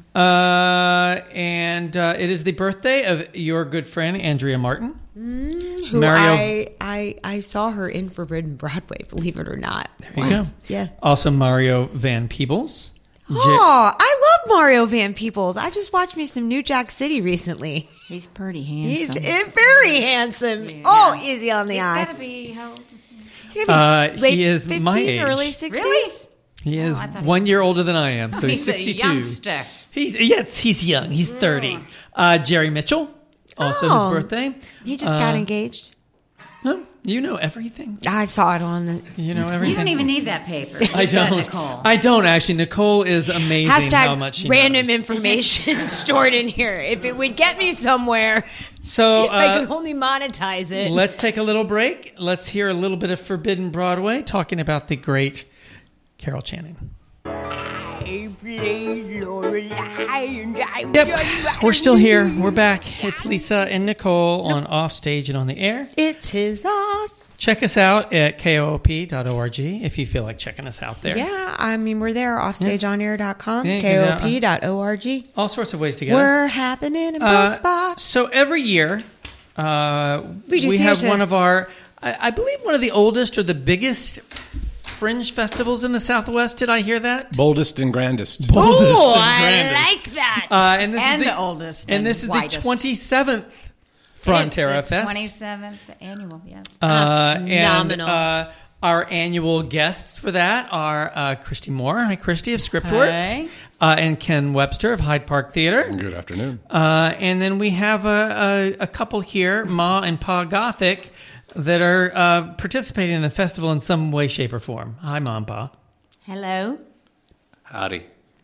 Uh, and uh, it is the birthday of your good friend Andrea Martin. Who Mario- I, I I saw her in Forbidden Broadway, believe it or not. There you go. Yeah. Also, Mario Van Peebles. Oh, I love Mario Van Peebles. I just watched me some New Jack City recently. He's pretty He's handsome. eh, very handsome. Oh, easy on the He's eyes. got to be, how old is he? He's gotta be Uh, late he is fifties, my age. early sixties. Really? He is I thought he one was- year older than I am, so he's, He's a sixty-two. youngster. He's yes, he's young. He's thirty. Uh, Jerry Mitchell, also Oh. his birthday. He just Uh, got engaged. Huh? You know everything. I saw it on the You know You everything. don't even need that paper. I You've got don't. Nicole. I don't actually. Nicole is amazing. how much hashtag she random knows. information stored in here. If it would get me somewhere, So I uh, can only monetize it. let's take a little break. Let's hear a little bit of Forbidden Broadway, talking about the great Carol Channing. Yep, we're still here. We're back. It's Lisa and Nicole on Offstage and on the Air. It is us. Check us out at K O O P dot org if you feel like checking us out there. Yeah, I mean, we're there, offstageonair dot com, Yeah, K O O P dot org. All sorts of ways to get We're us. happening in Uh, both spots. So every year, uh, We we, do have theater. one of our, I, I believe, one of the oldest or the biggest fringe festivals in the Southwest. Did I hear that? Boldest and grandest. Boldest Oh, and I grandest. like that. Uh, and this And is the, the oldest And and this is widest. the twenty-seventh It is Frontera the Fest. twenty-seventh annual, yes. Uh, and phenomenal. uh, our annual guests for that are uh, Christy Moore. Hi, Christy of Scriptworks. Hi. Uh, and Ken Webster of Hyde Park Theater. Good afternoon. Uh, and then we have a, a, a couple here, Ma and Pa Gothic, that are uh, participating in the festival in some way, shape, or form. Hi, Ma and Pa. Hello. Howdy.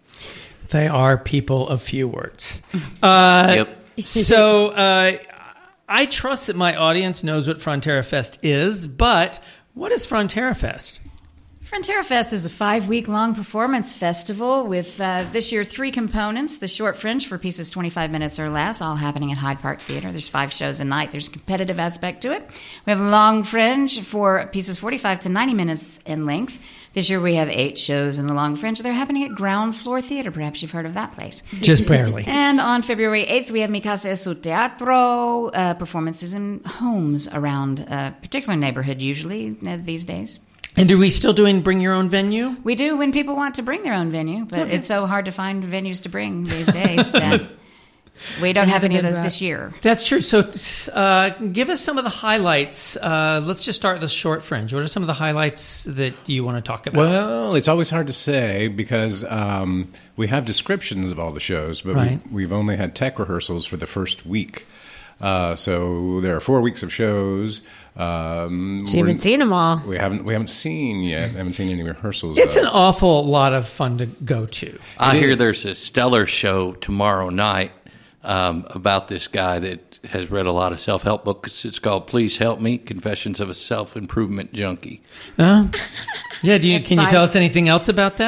They are people of few words. Uh, Yep. So uh, I trust that my audience knows what Frontera Fest is, but what is Frontera Fest? Frontera Fest is a five-week-long performance festival with uh, this year three components. The short fringe for pieces twenty-five minutes or less, all happening at Hyde Park Theater. There's five shows a night. There's a competitive aspect to it. We have a long fringe for pieces forty-five to ninety minutes in length. This year we have eight shows in the long fringe. They're happening at Ground Floor Theater. Perhaps you've heard of that place. Just barely. And on February eighth, we have Mi Casa es su Teatro, uh, performances in homes around a particular neighborhood, usually uh, these days. And are we still doing Bring Your Own Venue? We do when people want to bring their own venue, but it's so hard to find venues to bring these days that we don't They have haven't any of been those brought. this year. That's true. So uh, give us some of the highlights. Uh, let's just start with the short fringe. What are some of the highlights that you want to talk about? Well, it's always hard to say because um, we have descriptions of all the shows, but Right. we, we've only had tech rehearsals for the first week. Uh, so there are four weeks of shows. Um, So you haven't we're- seen them all. We haven't. We haven't seen yet. I haven't seen any rehearsals. It's though. an awful lot of fun to go to. I It hear is. there's a stellar show tomorrow night um, about this guy that has read a lot of self-help books. It's called Please Help Me, Confessions of a Self-Improvement Junkie. Uh, yeah, do you, It's can you by- tell us anything else about that?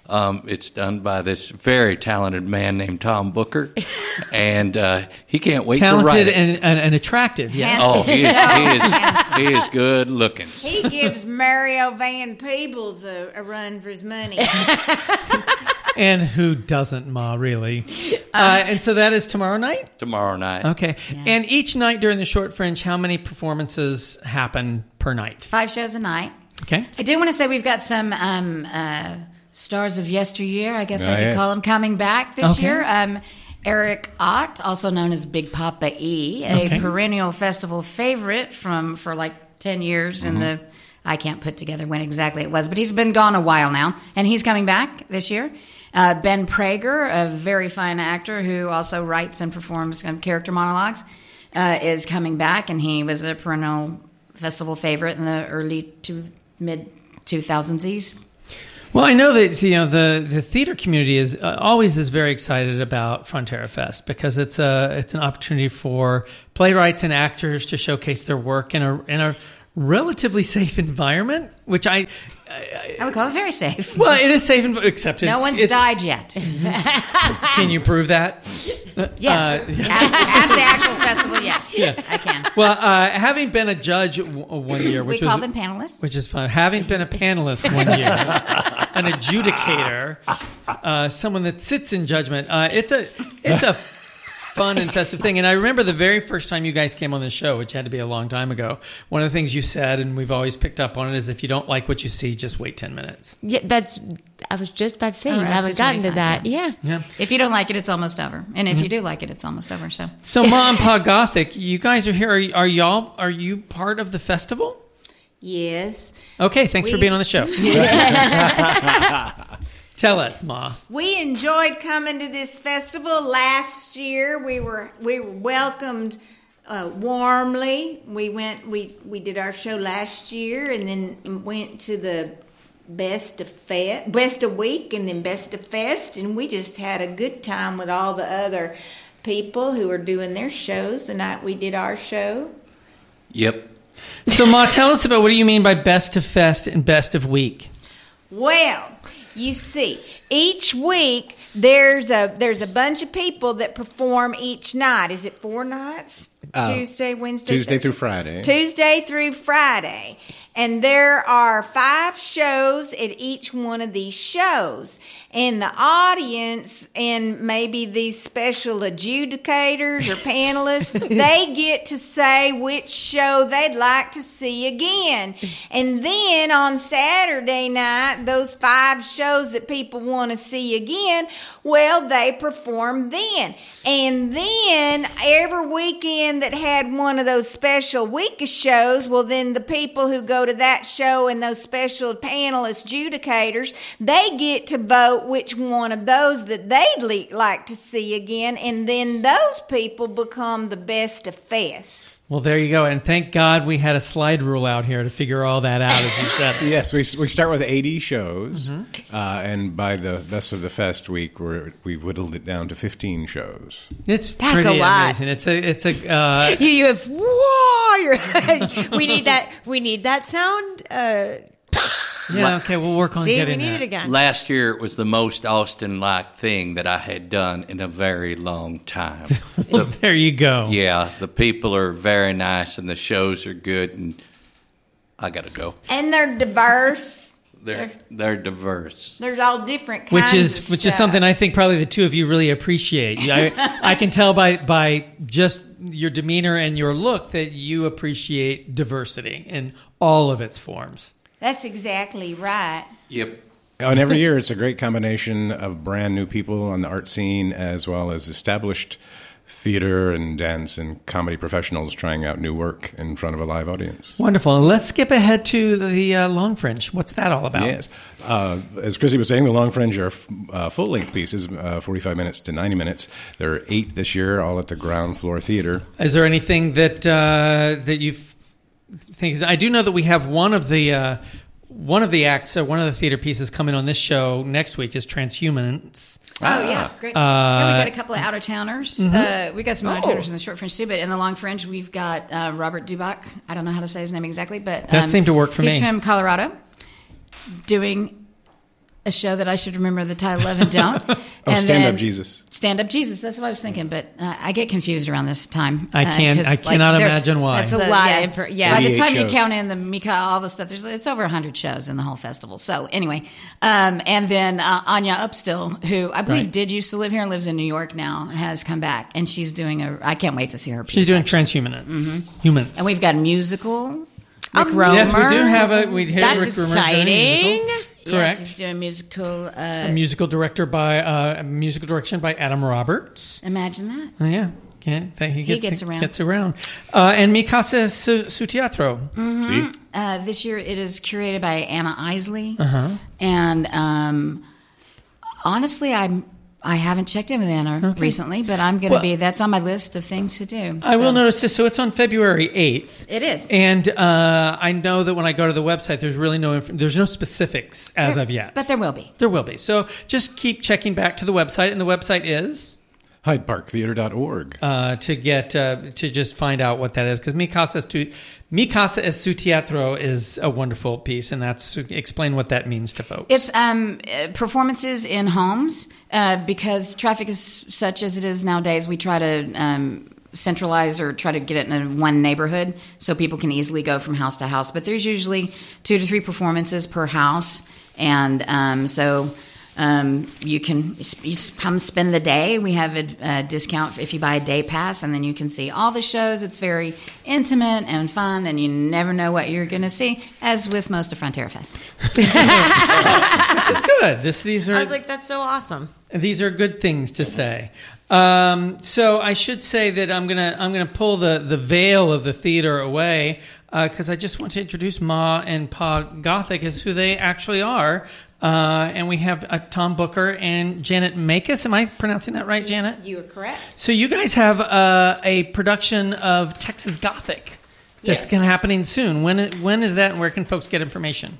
Um, it's done by this very talented man named Tom Booker, and uh, he can't wait Talented to write it. and, and, and attractive, yes. Oh, he is, he is, he is good looking. He gives Mario Van Peebles a, a run for his money. And who doesn't, Ma, really? Uh, and so that is tomorrow night? Tomorrow night. Okay. Yeah. And each night during the Short Fringe, how many performances happen per night? Five shows a night. Okay. I do want to say we've got some um, uh, stars of yesteryear, I guess Oh, I could yeah. call them, coming back this Okay. year. Um, Eric Ott, also known as Big Papa E, a Okay. perennial festival favorite from for like ten years in the, I can't put together when exactly it was, but he's been gone a while now, and he's coming back this year. Uh, Ben Prager, a very fine actor who also writes and performs um, character monologues, uh, is coming back, and he was a perennial festival favorite in the early to mid two thousands. Well, I know that you know the, the theater community is uh, always is very excited about Frontera Fest because it's a it's an opportunity for playwrights and actors to showcase their work in a in a relatively safe environment, which I I, I would call it very safe. Well, it is safe, except it's, no one's it, died yet. Can you prove that? Yes, Uh, at, at the actual festival, yes, Yeah. I can. Well, uh, having been a judge w- one year, which we call was, them panelists. which is fun. Having been a panelist one year, an adjudicator, uh, someone that sits in judgment. Uh, it's a it's a fun and festive thing. And I remember the very first time you guys came on the show, which had to be a long time ago. One of the things you said, and we've always picked up on it, is if you don't like what you see, just wait ten minutes. Yeah, that's. I was just about to say All you right, haven't to gotten to twenty-five, that. Yeah. Yeah. If you don't like it, it's almost over. And if you do like it, it's almost over. So, So, Ma and Pa Gothic, you guys are here. Are, y- are y'all? Are you part of the festival? Yes. Okay, thanks for We- being on the show. Tell us, Ma. We enjoyed coming to this festival last year. We were we were welcomed uh, warmly. We went we we did our show last year, and then went to the best of fest, best of week, and then best of fest, and we just had a good time with all the other people who were doing their shows the night we did our show. Yep. So, Ma, tell us about what do you mean by best of fest and best of week? Well, you see, each week there's a there's a bunch of people that perform each night. Is it four nights? Uh, Tuesday, Wednesday, Tuesday Thursday? through Friday. Tuesday through Friday. And there are five shows at each one of these shows. And the audience and maybe these special adjudicators or panelists, they get to say which show they'd like to see again. And then on Saturday night, those five shows that people want to see again, well, they perform then. And then every weekend that had one of those special week of shows, well, then the people who go to that show and those special panelist adjudicators, they get to vote which one of those that they'd le- like to see again, and then those people become the best of fest. Well, there you go. And thank God we had a slide rule out here to figure all that out, as you said. Yes, we we start with eighty shows, uh, and by the best of the fest week, we're, we've whittled it down to fifteen shows. It's That's pretty a lot. amazing. It's a it's a uh, You, you have whoa. You're, we need that. We need that sound. Uh, yeah. Okay, we'll work on see, we getting need that. it again. Last year it was the most Austin-like thing that I had done in a very long time. Well, there you go. Yeah, the people are very nice and the shows are good, and I gotta go. And they're diverse. They're they're diverse. There's all different kinds Which is of which is stuff. something I think probably the two of you really appreciate. I I can tell by by just your demeanor and your look that you appreciate diversity in all of its forms. That's exactly right. Yep. And every year, it's a great combination of brand new people on the art scene, as well as established theater and dance and comedy professionals trying out new work in front of a live audience. Wonderful. Let's skip ahead to the uh, Long Fringe. What's that all about? Yes. Uh, as Chrissy was saying, the Long Fringe are uh, full-length pieces, uh, forty-five minutes to ninety minutes. There are eight this year, all at the Ground Floor Theater. Is there anything that uh, that you think? I do know that we have one of the uh, one of the acts, uh, one of the theater pieces coming on this show next week is Transhumans. Oh, yeah. Great. Uh, yeah, we got a couple of outer-towners. Mhm. Uh, we got some Oh. outer-towners in the Short Fringe, too, but in the Long Fringe, we've got uh, Robert Dubach. I don't know how to say his name exactly, but... That seemed to work for he's me. from Colorado, doing a show that I should remember the title of and don't. Oh, and Stand then Up Jesus. Stand Up Jesus. That's what I was thinking, but uh, I get confused around this time. I can't- Uh, 'cause, I cannot there- imagine why. That's It's a lot of info- yeah. By the eighty-eight time you shows. count in the Mika, all the stuff, there's it's over one hundred shows in the whole festival. So anyway, um, and then uh, Anya Upstill, who I believe Right. did used to live here and lives in New York now, has come back, and she's doing a. I can't wait to see her. Piece, She's doing actually. transhumanists. Humans. And we've got a musical. Rick Um, Romer. yes, we do have a. We hear That's Rick Romer's doing a musical. exciting. Yes, Correct. he's doing a musical. Uh, A musical director by uh, a musical direction by Adam Roberts. imagine that. Oh, yeah. Yeah, that he gets, gets around. Gets around. Uh, and Mi Casa Su, Su Teatro. See? Uh, this year it is curated by Anna Isley. Uh-huh. And um, honestly, I'm I haven't checked in with Anna Okay. recently, but I'm going to Well- be. That's on my list of things to do. I will So- notice this. So it's on February eighth. It is. And uh, I know that when I go to the website, there's really no inf- there's no specifics as There- of yet. but there will be. There will be. So just keep checking back to the website, and the website is Hyde Park Theater dot org. uh, to get uh, to just find out what that is, because Mi Casa es tu, Mi Casa es su teatro is a wonderful piece, and that's explain what that means to folks. It's um, uh, performances in homes uh, because traffic is such as it is nowadays. We try to um, centralize or try to get it in a one neighborhood so people can easily go from house to house. But there's usually two to three performances per house, and um, so. Um, you can you come spend the day. We have a, a discount if you buy a day pass, and then you can see all the shows. It's very intimate and fun, and you never know what you're going to see, as with most of Frontera Fest. Which is good. This these are I was like, that's so awesome. These are good things to say. Um, so I should say that I'm gonna I'm gonna pull the, the veil of the theater away because I just want to introduce Ma and Pa Gothic as who they actually are. Uh, and we have uh, Tom Booker and Janet Makis. Am I pronouncing that right, Janet? You are correct. So you guys have uh, a production of Texas Gothic that's Yes. going to happening soon. When when is that, and where can folks get information?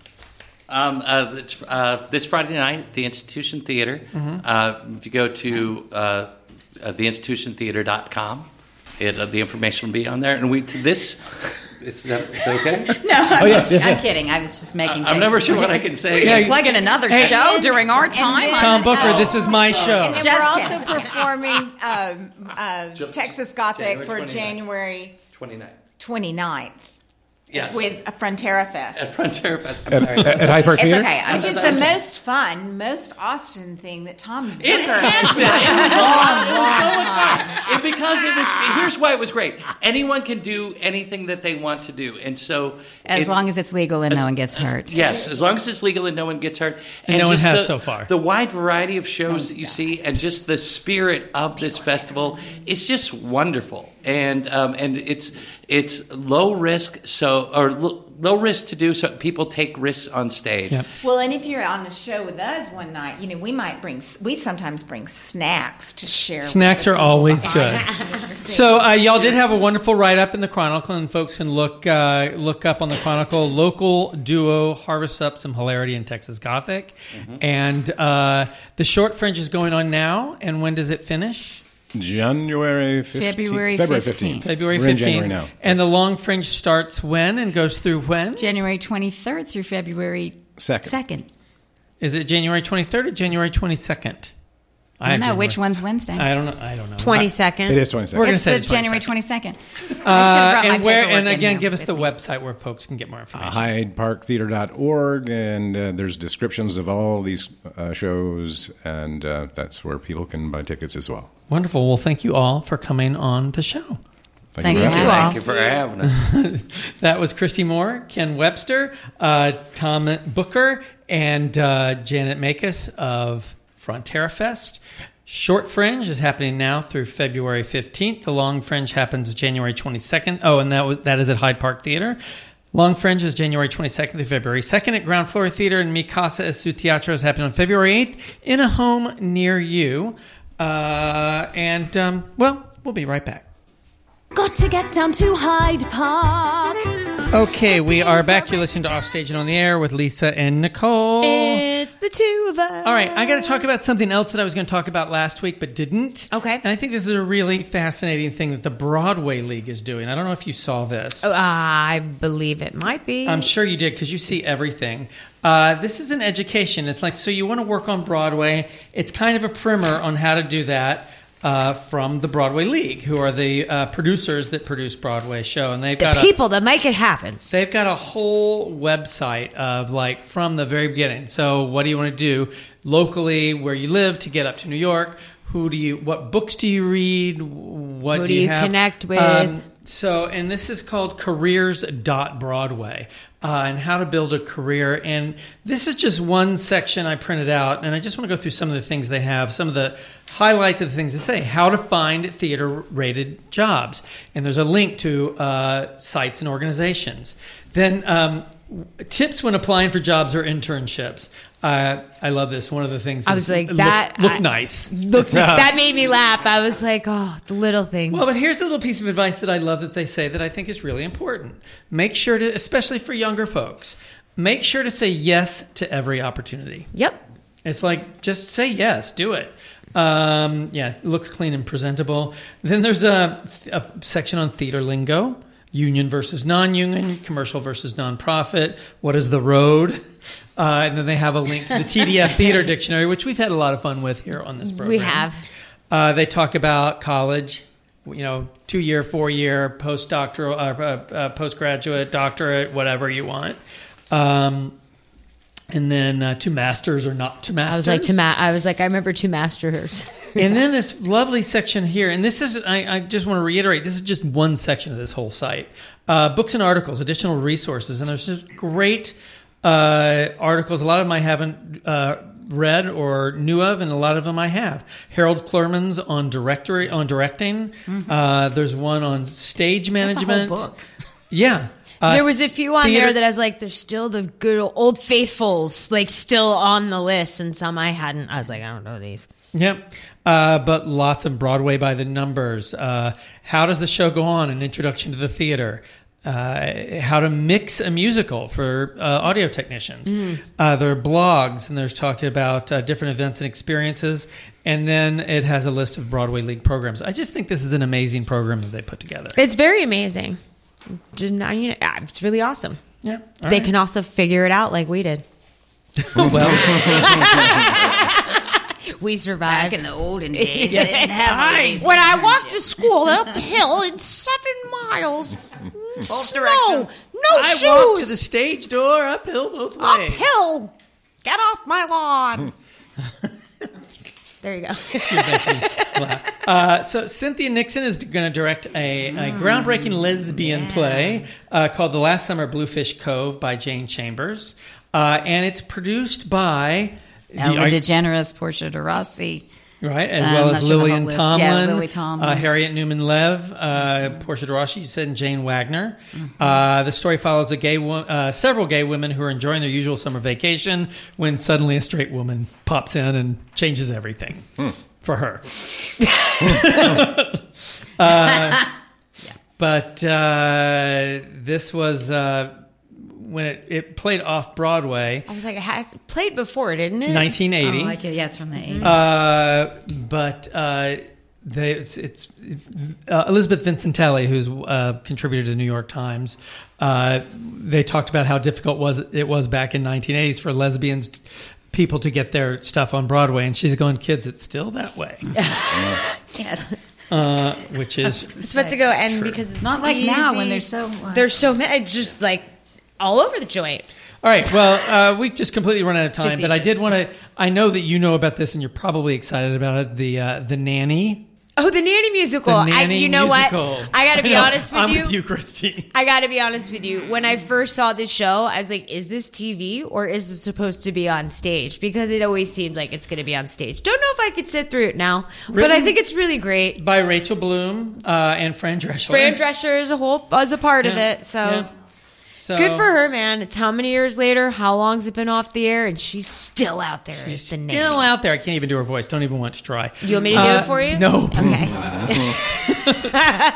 Um, uh, it's, uh, this Friday night at the Institution Theater. Mhm. Uh, if you go to uh, uh, the institution theater dot com, it, uh, the information will be on there. And we to this, is that is that okay? No, I'm, Oh, yes, just, yes, I'm yes. kidding. I was just making. I- I'm things- never sure what I can say. We can Yeah, plug in another Hey. show during our time. then- on Tom the- Booker, Oh. this is my show. And then Just we're kidding. also performing um, uh, Texas Gothic January for twenty-ninth. January twenty-ninth. twenty-ninth Yes. with Frontera Fest. At Frontier Fest. I'm At, sorry. at, at Hyde Park It's Theater? okay. I'm Which is just- the most fun, most Austin thing that Tom Booker It has has been. done It in was a long, so long much time. fun. And because it was, here's why it was great. Anyone can do anything that they want to do, and so As it's- long as it's legal and no one gets hurt. Yes, as long as it's legal and no one gets hurt. And no one just has the, so far. The wide variety of shows that you see and just the spirit of this festival is just wonderful. And um, and it's it's low risk, so or lo- low risk to do, so people take risks on stage. Yep. Well, and if you're on the show with us one night, you know, we might bring, we sometimes bring snacks to share. with Snacks the are people always behind good. the scenes. So uh, y'all did have a wonderful write-up in the Chronicle, and folks can look uh, look up on the Chronicle. Local duo harvests up some hilarity in Texas Gothic, and uh, the short fringe is going on now. And when does it finish? January fifteenth. February February fifteenth. fifteenth. February We're in fifteenth. January now. And the long fringe starts when and goes through when? January twenty-third through February Second. second. Is it January twenty-third or January twenty-second? I don't know have which January- one's Wednesday. I don't know. I don't know. twenty-second. It is twenty-second. We're gonna it's say the the January twenty-second. twenty-second. Uh, my and where? paperwork And in again, here give us with the me. website where folks can get more Uh, information. Hyde Park Theater dot org, and uh, there's descriptions of all these uh, shows, and uh, that's where people can buy tickets as well. Wonderful. Well, thank you all for coming on the show. Thank Thanks you for having having us. us. Thank you for having us. That was Christy Moore, Ken Webster, uh, Tom Booker, and uh, Janet Makis of Frontera Fest. Short Fringe is happening now through February fifteenth. The Long Fringe happens January twenty-second. Oh, and that was, that is at Hyde Park Theater. Long Fringe is January twenty-second through February second at Ground Floor Theater, and Mi Casa es su Teatro is happening on February eighth in a home near you. Uh, and, um, well, we'll be right back. Got to get down to Hyde Park. Okay, we are back. You're listening to Offstage and on the Air with Lisa and Nicole. It's the two of us. All right, I got to talk about something else that I was going to talk about last week but didn't. Okay. And I think this is a really fascinating thing that the Broadway League is doing. I don't know if you saw this. Oh, uh, I believe it might be. I'm sure you did because you see everything. Uh, this is an education. It's like, so you want to work on Broadway. It's kind of a primer on how to do that. Uh, from the Broadway League, who are the uh, producers that produce Broadway show, and they've the got people a, that make it happen. They've got a whole website of like from the very beginning. So, what do you want to do locally, where you live, to get up to New York? Who do you? What books do you read? What Who do you, do you have? connect with? Um, so, and this is called Careers dot Broadway. Uh, and how to build a career. And this is just one section I printed out, and I just want to go through some of the things they have, some of the highlights of the things they say, how to find theater-rated jobs. And there's a link to uh, sites and organizations. Then um, tips when applying for jobs or internships. Uh, I love this. One of the things I was is like, look, that look I, nice. Look, that made me laugh. I was like, oh, the little things. Well, but here's a little piece of advice that I love that they say that I think is really important. Make sure to, especially for younger folks, make sure to say yes to every opportunity. Yep. It's like, just say yes, do it. Um, yeah, it looks clean and presentable. Then there's a, a section on theater lingo, union versus non-union, commercial versus nonprofit. What is the road? Uh, and then they have a link to the T D F Theater Dictionary, which we've had a lot of fun with here on this program. We have. Uh, they talk about college, you know, two-year, four-year, postdoctoral, uh, uh, uh, postgraduate, doctorate, whatever you want. Um, and then uh, two masters or not two masters. I was like, two ma- I was like, I remember two masters. And then this lovely section here, and this is, I, I just want to reiterate, this is just one section of this whole site. Uh, books and articles, additional resources, and there's just great uh, articles. A lot of them I haven't uh, read or knew of, and a lot of them I have. Harold Clurman's on directory on directing. Mm-hmm. Uh, there's one on stage management. That's a whole book. Yeah. Uh, there was a few on theater- there that I was like, there's still the good old faithfuls, like still on the list, and some I hadn't. I was like, I don't know these. Yep. Uh, but lots of Broadway by the numbers. Uh, how does the show go on? An introduction to the theater. Uh, how to mix a musical for uh, audio technicians. Mm. Uh, there are blogs, and there's talking about uh, different events and experiences. And then it has a list of Broadway League programs. I just think this is an amazing program that they put together. It's very amazing. Did not, you know, it's really awesome. Yeah. They right. can also figure it out like we did. Well, we survived. Back in the olden days, they didn't have all these when I walked to school up the hill in seven miles, both snow, directions. no I shoes, walked to the stage door uphill both ways. uphill. Get off my lawn. There you go. uh, so Cynthia Nixon is going to direct a, a groundbreaking lesbian yeah. play uh, called The Last Summer at Bluefish Cove by Jane Chambers. Uh, and it's produced by... Ellen DeGeneres, Portia de Rossi. Right, as I'm well not as sure the Lillian whole list. Tomlin, Yeah, Lily Tomlin. Uh, Harriet Newman-Lev, uh, mm-hmm. Portia de Rossi, you said, and Jane Wagner. Mm-hmm. Uh, the story follows a gay wo- uh, several gay women who are enjoying their usual summer vacation when suddenly a straight woman pops in and changes everything hmm. for her. uh, yeah. But uh, this was... Uh, when it, it played off Broadway. I was like, it has played before, didn't it? nineteen eighty. Oh, like it. Yeah, it's from the eighties. Uh, but uh, they, it's, it's uh, Elizabeth Vincentelli, who's a contributor to the New York Times. Uh, they talked about how difficult was it was back in nineteen eighties for lesbians, t- people to get their stuff on Broadway, and she's going, kids, it's still that way. Yes. Uh, which is it's about to go, and true. because it's not like easy. now when there's so uh, there's so many. It's just like all over the joint. All right. Well, uh, we just completely run out of time, Facetious. but I did want to. I know that you know about this, and you're probably excited about it. The uh, the Nanny. Oh, the Nanny musical. The Nanny I, you know musical. what? I got to be I know. honest with I'm you. with you, Christy. I got to be honest with you. When I first saw this show, I was like, "Is this T V or is this supposed to be on stage?" Because it always seemed like it's going to be on stage. Don't know if I could sit through it now, but I Written think it's really great. By Rachel Bloom uh, and Fran Drescher. Fran Drescher is a whole was a part of Yeah. it, so. Yeah. So, Good for her, man. It's how many years later? How long's it been off the air? And she's still out there. She's as the still Nanny. out there. I can't even do her voice. Don't even want to try. You want me to do Uh, it for you? No. Okay.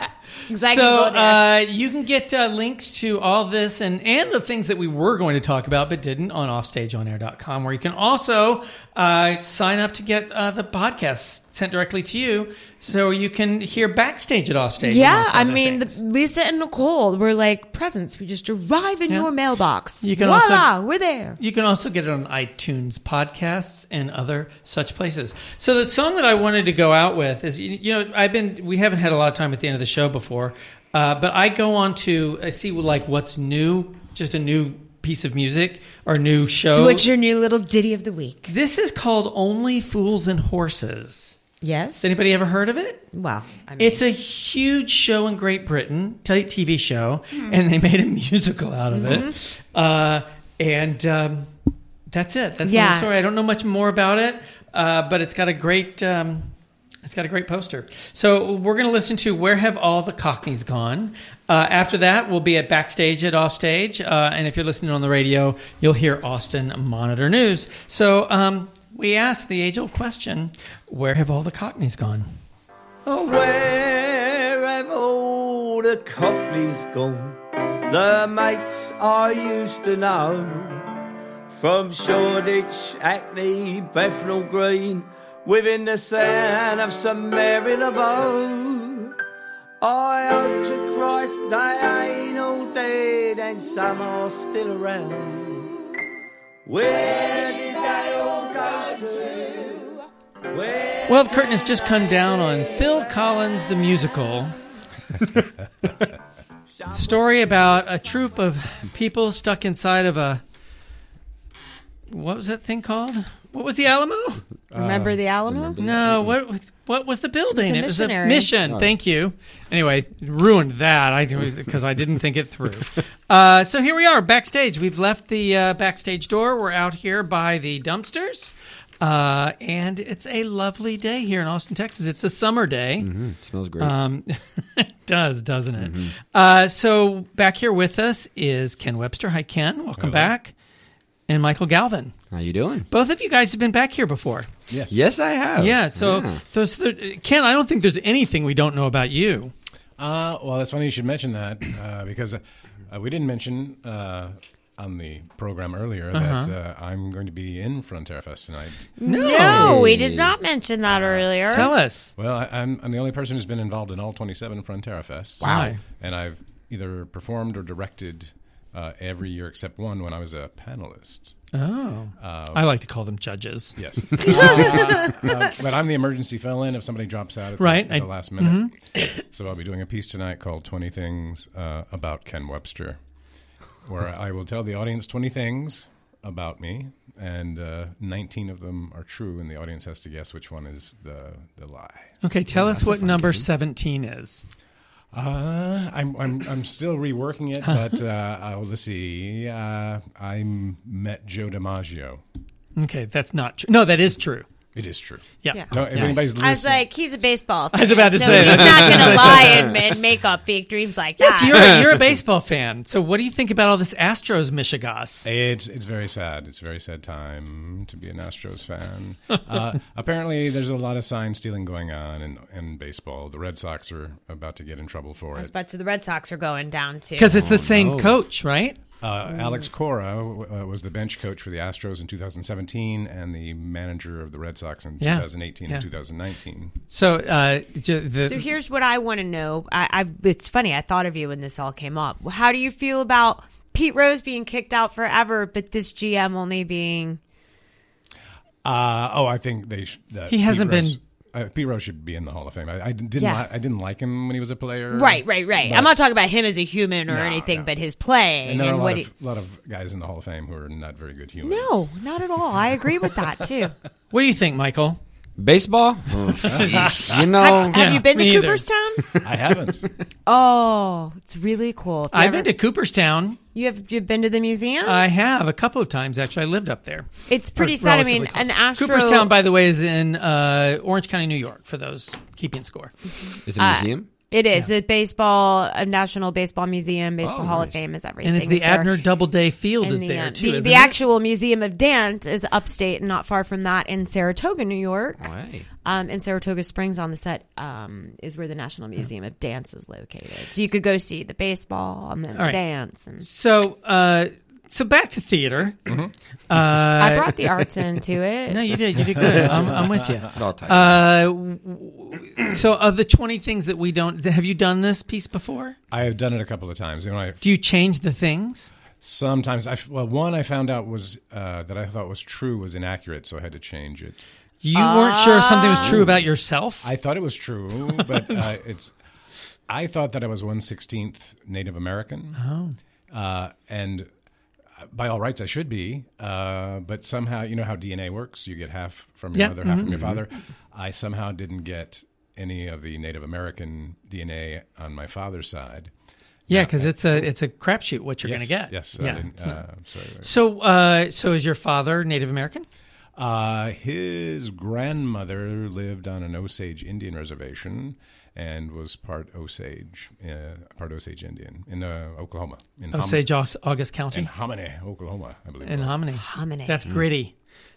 'Cause I so can go there. uh, you can get uh, links to all this and, and the things that we were going to talk about but didn't on offstage on air dot com, where you can also uh, sign up to get uh, the podcast sent directly to you so you can hear backstage at Offstage. Yeah, amongst I other mean, the, things. Lisa and Nicole were like presents. We just arrive in Yeah. your mailbox. You can Voila, also- we're there. You can also get it on iTunes podcasts and other such places. So the song that I wanted to go out with is, you you know, I've been, we haven't had a lot of time at the end of the show before, uh, but I go on to, I see like what's new, just a new piece of music or new show. So what's your new little ditty of the week? This is called Only Fools and Horses. Yes. Has anybody ever heard of it? Well, I mean, It's a huge show in Great Britain, t- T V show, and they made a musical out of Mhm. it. Uh, and um, that's it. That's Yeah. the story. I don't know much more about it, uh, but it's got a great, um, it's got a great poster. So we're going to listen to "Where Have All the Cockneys Gone." Uh, after that, we'll be at Backstage at Offstage, uh, and if you're listening on the radio, you'll hear Austin Monitor News. So um, we asked the age-old question: where have all the Cockneys gone? Oh, where have all the Cockneys gone? The mates I used to know, from Shoreditch, Hackney, Bethnal Green, within the sound of St Mary-le-Bow. I hope to Christ they ain't all dead and some are still around. Where did they all go to? Where Well, the curtain has just come down on Phil Collins the Musical. Story about a troupe of people stuck inside of a... What was that thing called? What was the Alamo? Remember the Alamo? No, what what was the building? It was a missionary. mission. Oh. Thank you. Anyway, ruined that I because I didn't think it through. Uh, so here we are, backstage. We've left the uh, backstage door. We're out here by the dumpsters. Uh, and it's a lovely day here in Austin, Texas. It's a summer day. Mm-hmm. Smells great. Um, it does, doesn't it? Mm-hmm. Uh, so back here with us is Ken Webster. Hi, Ken. Welcome Hello. back. And Michael Galvin. How you doing? Both of you guys have been back here before. Yes. Yes, I have. Yeah. So, Yeah. so, so Ken, I don't think there's anything we don't know about you. Uh, well, it's funny you should mention that uh, because uh, we didn't mention uh, on the program earlier Uh-huh. that uh, I'm going to be in Frontera Fest tonight. No, we did not mention that earlier. Tell us. Well, I, I'm, I'm the only person who's been involved in all twenty-seven Frontera Fests. Wow. And I've either performed or directed uh, every year except one when I was a panelist. Oh. Uh, I like to call them judges. Yes. uh, uh, but I'm the emergency fill-in if somebody drops out at, Right. the, at the I- last minute. Mhm. So I'll be doing a piece tonight called twenty Things uh, About Ken Webster, where I will tell the audience twenty things about me, and uh, nineteen of them are true, and the audience has to guess which one is the, the lie. Okay, tell us what number seventeen is. Uh, I'm I'm I'm still reworking it, but uh, uh, let's see. Uh, I met Joe DiMaggio. Okay, that's not true. No, that is true. It is true. Yeah. Yeah. No, if Yeah. anybody's I was listening, like, he's a baseball fan. I was about to so say he's that. not going to lie and, and make up fake dreams like Yes, that. you're you're a baseball fan. So what do you think about all this Astros Michigas? It's it's very sad. It's a very sad time to be an Astros fan. uh, apparently, there's a lot of sign stealing going on in, in baseball. The Red Sox are about to get in trouble for I was it. about to, the Red Sox are going down too. Because it's the same no. coach, right? Uh, Alex Cora uh, was the bench coach for the Astros in two thousand seventeen and the manager of the Red Sox in Yeah. twenty eighteen Yeah. and two thousand nineteen. So, uh, just the, So here's what I want to know. I, I've, it's funny. I thought of you when this all came up. How do you feel about Pete Rose being kicked out forever, but this G M only being? Uh, oh, I think they. Sh- that He hasn't Pete Rose, been- Uh, Pete Rose should be in the Hall of Fame. I, I didn't. Yeah. Li- I didn't like him when he was a player. Right, right, right. but- I'm not talking about him as a human or No, anything, no. but his playing And there are and a lot, what. of, He, lot of guys in the Hall of Fame who are not very good humans. no, not at all. I agree with that too. what do you think, Michael? Baseball? you know, Have Yeah, you been to me either. Cooperstown? I haven't. Oh, it's really cool. If you I've ever- been to Cooperstown. You have you've been to the museum? I have a couple of times actually. I lived up there. It's pretty Or sad. I mean, relatively an close. Astro. Cooperstown, by the way, is in uh, Orange County, New York. For those keeping score. it's a Uh, museum. It is. The baseball, uh, National Baseball Museum, Baseball Oh, Hall of nice. Fame is everything. And it's the is there. Abner Doubleday Field And is the, there uh, too. The, isn't the it? actual Museum of Dance is upstate and not far from that in Saratoga, New York. Oh, hey. Um, in Saratoga Springs on the set um, is where the National Museum of Dance is located. So you could go see the baseball and then All the right. dance. And So, uh, so back to theater. Mm-hmm. Uh, I brought the arts into it. No, you did. You did good. I'm, I'm with you. It all ties Uh, w- so, of the twenty things that we don't, have you done this piece before? I have done it a couple of times. You know, I, Do you change the things? sometimes, I, well, one I found out was uh, that I thought was true was inaccurate, so I had to change it. You weren't sure if something was true about yourself? I thought it was true, but uh, it's. I thought that I was one sixteenth Native American. Oh. Uh, and by all rights, I should be. Uh, but somehow, you know how D N A works. You get half from your Yeah. mother, half Mhm. from your father. I somehow didn't get any of the Native American D N A on my father's side. Yeah, Now, because it's a it's a crapshoot what you're yes, going to get. Yes. I Yeah. didn't, it's not- uh, so, So, uh, so is your father Native American? Uh, his grandmother lived on an Osage Indian reservation and was part Osage, uh, part Osage Indian in uh, Oklahoma. In Hom- Osage, Aus- August County? In Hominy, Oklahoma, I believe. In it was. Hominy. Hominy. That's gritty.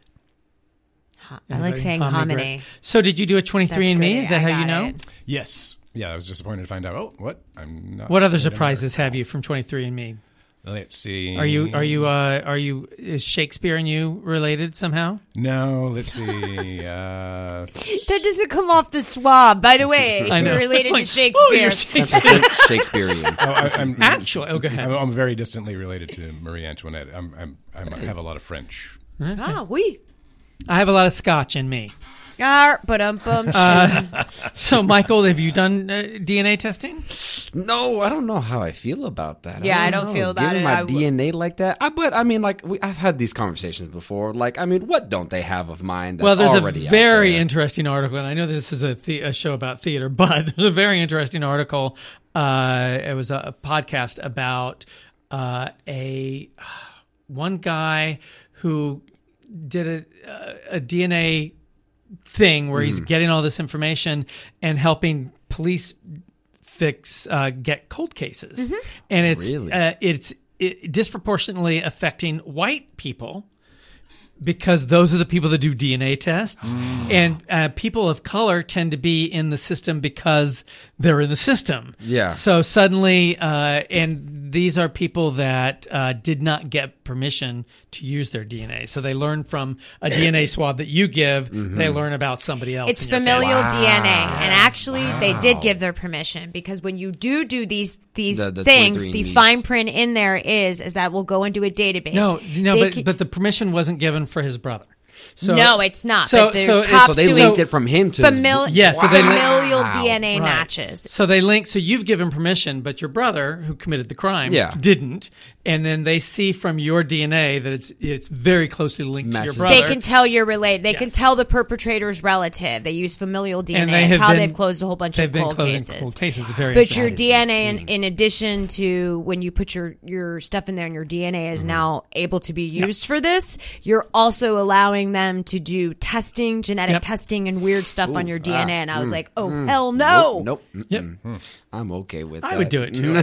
I like saying Hominy hominy. grit. So did you do a twenty-three and me? That's Is that gritty. how I you got know? it. Yes. Yeah, I was disappointed to find out. Oh, what? I'm not. What other Native surprises have you from twenty-three and me? Let's see. Are you are you uh, are you is Shakespeare and you related somehow? No, let's see. uh, That doesn't come off the swab. By the way, I know. you're related It's to like, oh, Shakespeare. you're Shakespeare. Shakespearean. oh, I, I'm, Actually, oh, go ahead. I'm, I'm very distantly related to Marie Antoinette. I'm, I'm, I'm, I have a lot of French. Ah, oui. I have a lot of Scotch in me. Gar, ba-dum-bum, Uh, so, Michael, have you done uh, D N A testing? No, I don't know how I feel about that. Yeah, I don't know. feel about Giving it. my I w- D N A like that. I, but I mean, like we, I've had these conversations before. Like, I mean, what don't they have of mine? That's Well, there's already a out very there? interesting article, and I know this is a, the- a show about theater, but there's a very interesting article. Uh, it was a, a podcast about uh, a one guy who did a, a D N A thing where he's getting all this information and helping police fix uh, get cold cases, and it's Really? uh, it's it, disproportionately affecting white people. Because those are the people that do D N A tests, and uh, people of color tend to be in the system because they're in the system. Yeah. So suddenly, uh, and these are people that uh, did not get permission to use their D N A. So they learn from a D N A swab that you give. They learn about somebody else. It's in your familial family. D N A, and actually, they did give their permission because when you do do these these The- the things, the twenty-three and me's. fine print in there is is that will go into a database. No, no, They but ca- but the permission wasn't given for his brother. So, no, it's not. So, but the so, it's- cops So they doing linked it from him to his famil- bro- Yeah, so they link- familial Wow. D N A Right. matches. So they link. So you've given permission, but your brother, who committed the crime, Yeah. didn't. And then they see from your D N A that it's it's very closely linked Matches. to your brother. They can tell you're related. They Yeah. can tell the perpetrator's relative. They use familial D N A. And they It's have how been- they've closed a whole bunch they've of been cold closing cases. cold cases. It's very but your That is D N A, in, insane. in addition to when you put your, your stuff in there and your D N A is now able to be used for this, you're also allowing them to do testing, genetic Yep. testing, and weird stuff on your D N A. ah, And I was mm, like, oh, mm, hell no. Nope. nope. Yep. Mm-mm. I'm okay with I that. would do it too.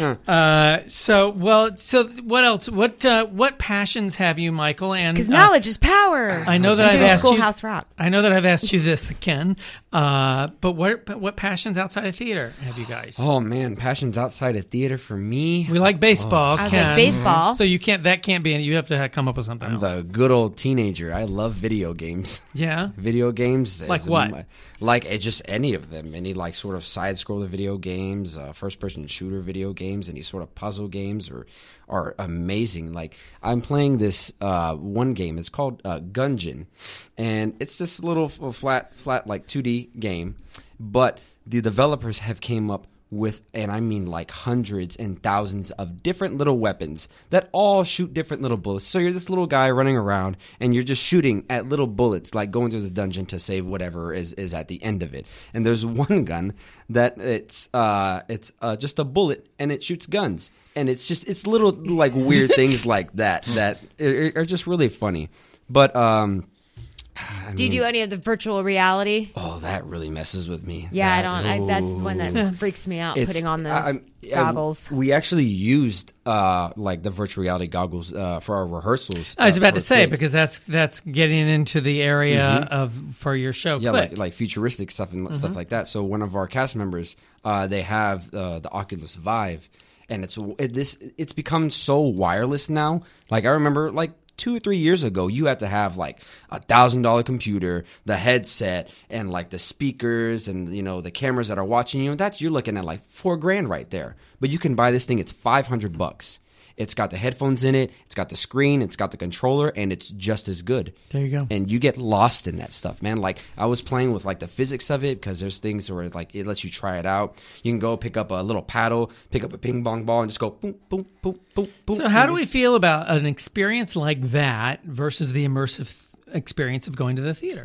uh, so well. So what else? What uh, what passions have you, Michael? And Because uh, knowledge is power. I know that I'm I've doing asked Schoolhouse you. Rock. I know that I've asked you this, Ken. Uh, but what but what passions outside of theater have you guys? Oh man, passions outside of theater for me. We like baseball. I was Ken. like, baseball. So you can't. That can't be. You have to ha- come up with something I'm else. the good old teenager. I love video games. Yeah. Video games. Like is what? my- like uh, just any of them. Any like sort of side scroller video games, uh, first person shooter video games, any sort of puzzle games are are amazing. Like I'm playing this uh, one game. It's called uh, Gungeon, and it's this little f- flat flat like two D game, but the developers have came up with, and I mean like hundreds and thousands of different little weapons that all shoot different little bullets. So you're this little guy running around and you're just shooting at little bullets, like going through the dungeon to save whatever is, is at the end of it. And there's one gun that it's uh it's uh, just a bullet and it shoots guns. And it's just it's little like weird things like that that are, are just really funny. But um I Do you mean- do any of the virtual reality? Oh, that really messes with me. Yeah, I That- don't. I, that's one that ooh. freaks me out. It's- Putting on those I- I- goggles. We actually used uh, like the virtual reality goggles uh, for our rehearsals. I was uh, about for to say Click. because that's that's getting into the area Mhm. of for your show. Yeah, Click. like, like futuristic stuff and Mhm. stuff like that. So one of our cast members, uh, they have uh, the Oculus Vive, and it's it, this it's become so wireless now. Like I remember, like two or three years ago, you had to have like a thousand dollar computer, the headset, and like the speakers, and you know the cameras that are watching you. And that's you're looking at like four grand right there. But you can buy this thing; it's five hundred bucks. It's got the headphones in it, it's got the screen, it's got the controller, and it's just as good. There you go. And you get lost in that stuff, man. Like I was playing with like the physics of it because there's things where like it lets you try it out. You can go pick up a little paddle, pick up a ping pong ball, and just go boom, boom, boom, boom, boom. So how And do we it's- feel about an experience like that versus the immersive experience of going to the theater?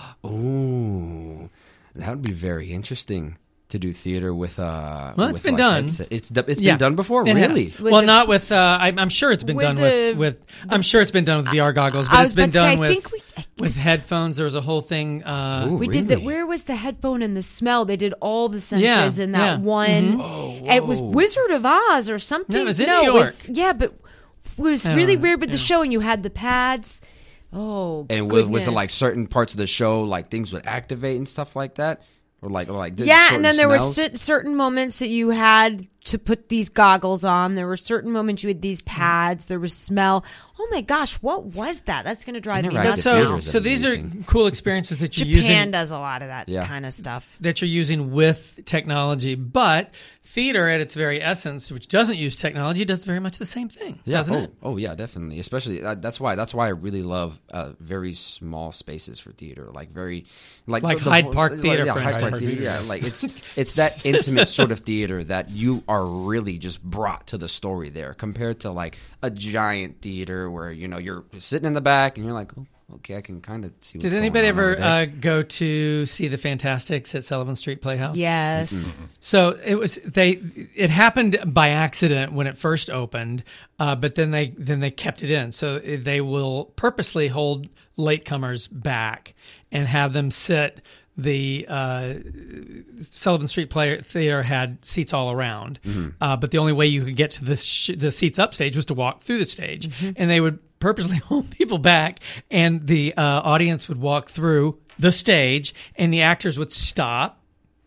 Ooh, that would be very interesting to do theater with. Uh, Well, it's with, been like, done. headset. It's d- it's Yeah. been done before, It has. really. Well, not with. Uh, I'm, I'm sure it's been With done the- with, with. I'm sure it's been done with V R goggles, but I it's was been about to say, done I with think we- I with headphones. There was a whole thing. Uh, Ooh, we did that. Where was the headphone and the smell? They did all the senses Yeah, in that yeah. one. Mhm. Oh, It was Wizard of Oz or something. No, it was in no, New it was- York. yeah, but it was I don't really know, weird with the yeah. show, and you had the pads. Oh, And was, was it goodness. like certain parts of the show, like things would activate and stuff like that, or like or like did Yeah, certain and then there were smells? cer- certain moments that you had to put these goggles on. There were certain moments you had these pads. There was smell. Oh my gosh, what was that? That's going to drive me never nuts had so, now. so these are cool experiences that you're Japan using. does a lot of that Yeah. kind of stuff. That you're using with technology, but theater at its very essence, which doesn't use technology, does very much the same thing, Yeah. doesn't Oh, it? oh, yeah, definitely. Especially uh, that's why that's why I really love uh, very small spaces for theater, like very like Like the- the- Hyde Park like, Theater, Yeah, for Hyde Park instance. Theater. Yeah, like it's it's that intimate sort of theater that you are really just brought to the story there, compared to like a giant theater where you know you're sitting in the back and you're like, oh, okay, I can kind of see. What's Did going anybody on over ever there. uh, go to see the Fantastics at Sullivan Street Playhouse? Yes. Mm-hmm. So it was they. It happened by accident when it first opened, uh, but then they then they kept it in. So they will purposely hold latecomers back and have them sit. The uh, Sullivan Street Play- Theater had seats all around, Mm-hmm. uh, but the only way you could get to the sh- the seats upstage was to walk through the stage, and they would purposely hold people back, and the uh, audience would walk through the stage, and the actors would stop,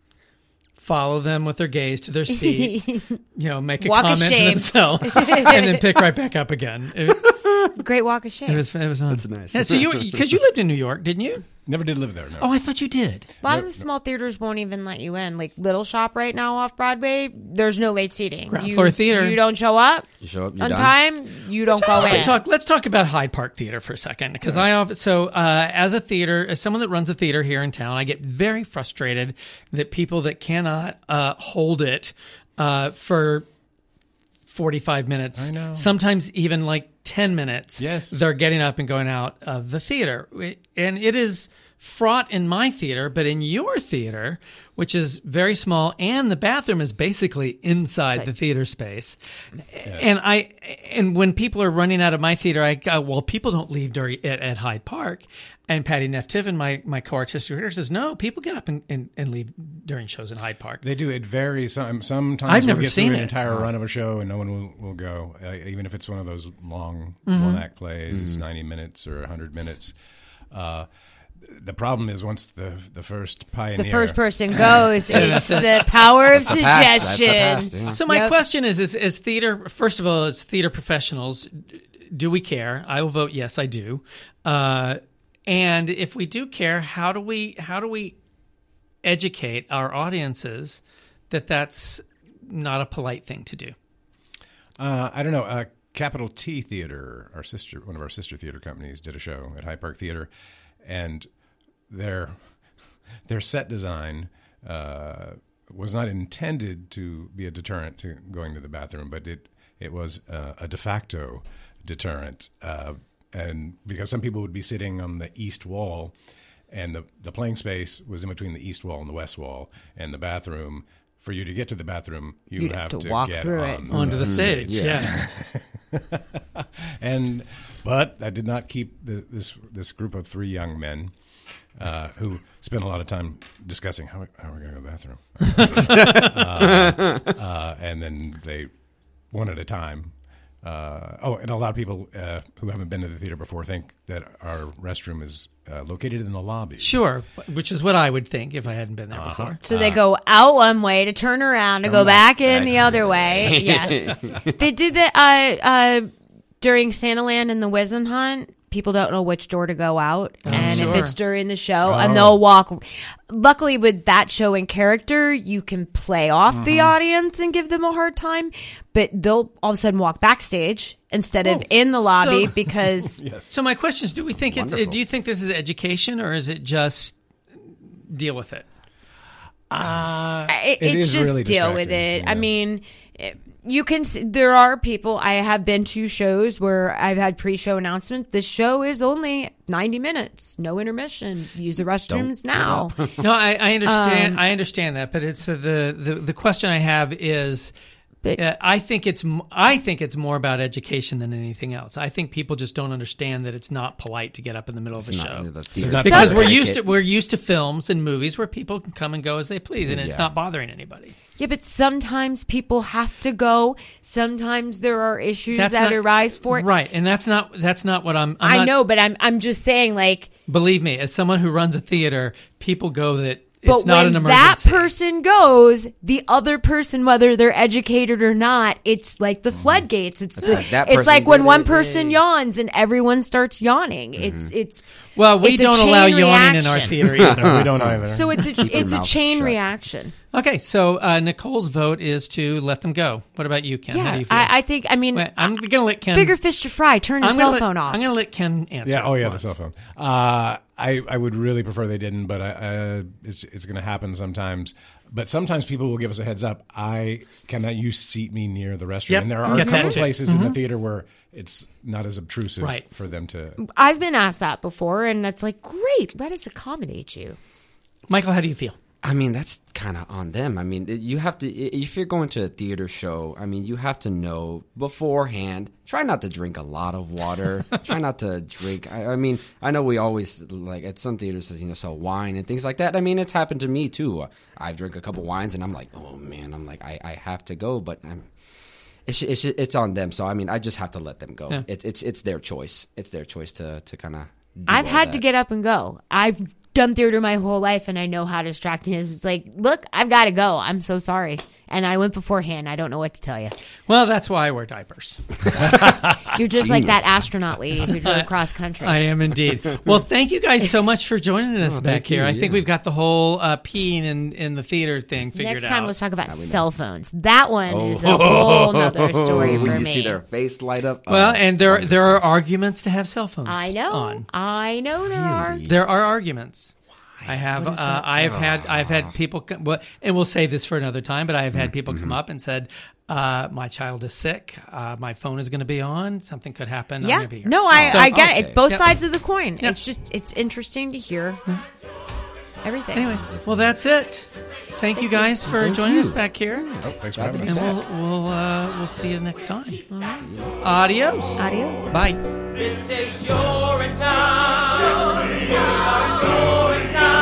follow them with their gaze to their seat, you know, make a Walk of comment to shame. themselves, and then pick right back up again. It, Great walk of shame. it was it was on. That's nice. Yeah, so you because you lived in New York, didn't you? Never did live there. No. Oh, I thought you did. A lot of the small theaters won't even let you in. Like Little Shop right now off Broadway, there's no late seating. Ground you, floor theater. You don't show up You show up, you're on done. time, you don't go Let's in. talk. Let's talk about Hyde Park Theater for a second, because I often so uh, as a theater, as someone that runs a theater here in town, I get very frustrated that people that cannot uh, hold it uh, for forty-five minutes, I know. sometimes even like ten minutes. Yes. they're getting up and going out of the theater, and it is fraught in my theater, but in your theater, which is very small, and the bathroom is basically inside the theater space. And I, and when people are running out of my theater, I go, well, people don't leave during at, at Hyde Park. And Patty Neff Tiffin, my my co-artistic director, says no, people get up and, and, and leave during shows in Hyde Park. They do. It varies. Some, sometimes I've we'll never get seen through it. an entire run of a show and no one will, will go, uh, even if it's one of those long Mhm. one act plays. It's ninety minutes or one hundred minutes. Uh, the problem is once the the first pioneer, The first person goes. It's the power of That's the past. That's the suggestion. past, yeah. So my Yep. question is, is, is theater, first of all, as theater professionals, do we care? I will vote yes, I do. Uh, and if we do care, how do we, how do we educate our audiences that that's not a polite thing to do? Uh, I don't know. Uh, Capital T Theater, our sister, one of our sister theater companies, did a show at Hyde Park Theater, and their their set design uh, was not intended to be a deterrent to going to the bathroom, but it it was uh, a de facto deterrent, uh, and because some people would be sitting on the east wall, and the the playing space was in between the east wall and the west wall, and the bathroom. For you to get to the bathroom, you You have have to to walk get through on it. Onto the stage, yeah. and But that did not keep the, this this group of three young men uh, who spent a lot of time discussing how, how we're going to go to the bathroom. uh, uh, and then they, one at a time. Uh, oh, and a lot of people uh, who haven't been to the theater before think that our restroom is uh, located in the lobby. Sure, which is what I would think if I hadn't been there uh-huh. before. So they go out one way to turn around to go back, back in back. the other way. Yeah, they did that uh, uh, during Santaland and the Wizenhunt. People don't know which door to go out, oh, and sure. if it's during the show, oh. and they'll walk. Luckily, with that show in character, you can play off uh-huh. the audience and give them a hard time, but they'll all of a sudden walk backstage instead oh. of in the lobby so, because. yes. So my question is: Do we think Wonderful. it's? Do you think this is education, or is it just deal with it? Uh, it, it it's just really deal with it. Yeah. I mean. It, You can see, there are people, I have been to shows where I've had pre-show announcements. The show is only ninety minutes, no intermission. Use the restrooms Don't now. no, I, I understand. Um, I understand that, but it's uh, the, the the question I have is, but, uh, I think it's I think it's more about education than anything else. I think people just don't understand that it's not polite to get up in the middle of a show the because we're used to we're used to films and movies where people can come and go as they please, and yeah. it's not bothering anybody. Yeah, but sometimes people have to go. Sometimes there are issues that's that not, arise for it. Right, and that's not that's not what I'm. I'm I not, know, but I'm I'm just saying, like. Believe me, as someone who runs a theater, people go that. But it's not when an that person goes, the other person, whether they're educated or not, it's like the floodgates. It's the, like it's like when one person yawns and everyone starts yawning. Mm-hmm. It's it's well, we it's don't allow reaction. yawning in our theater either. We don't either. So it's a it's a chain shut. reaction. Okay, so uh, Nicole's vote is to let them go. What about you, Ken? Yeah, How do you feel? I, I think. I mean, Wait, I'm going to let Ken. Bigger fish to fry. Turn your I'm cell let, phone off. I'm going to let Ken answer. Yeah. Oh, yeah. The cell phone. Uh, I I would really prefer they didn't, but I, uh, it's it's going to happen sometimes. But sometimes people will give us a heads up. I cannot you seat me near the restroom, yep, and there are a couple places mm-hmm. in the theater where it's not as obtrusive right. for them to. I've been asked that before, and it's like, great, let us accommodate you. Michael, how do you feel? I mean, that's kind of on them. I mean, you have to, if you're going to a theater show, I mean, you have to know beforehand. Try not to drink a lot of water. Try not to drink. I, I mean, I know we always, like, at some theaters, you know, sell wine and things like that. I mean, it's happened to me, too. I've drank a couple wines, and I'm like, oh, man, I'm like, I, I have to go, but I'm. It's, it's it's on them. So, I mean, I just have to let them go. Yeah. It, it's it's their choice. It's their choice to, to kind of I've had that. to get up and go. I've done theater my whole life, and I know how distracting it is. It's like, look, I've got to go. I'm so sorry. And I went beforehand. I don't know what to tell you. Well, that's why I wear diapers. You're just Genius. like that astronaut lady who drove cross country. I am indeed. Well, thank you guys so much for joining us oh, back here. You, I yeah. think we've got the whole uh, peeing in, in the theater thing figured out. Next time, out. let's talk about cell phones. That one oh. is a whole other story for when you me. see their face light up. Well, oh, and there wonderful. there are arguments to have cell phones. I know. On. I know there really? are. There are arguments. I have. Uh, I've oh. had. I've had people. Come, well, and we'll save this for another time. But I've had mm-hmm. people come up and said, uh, "My child is sick. Uh, my phone is going to be on. Something could happen. Yeah. I'm gonna be here." No, I, so, I get okay. it. Both yep. sides of the coin. Yep. It's just. It's interesting to hear everything. Anyway, well, that's it. Thank, Thank you guys you. for Thank joining you. us back here. Oh, thanks for having us. And we'll we'll uh, we'll see you next time. Right. Adios. Adios. Bye. This is your town. We are your town.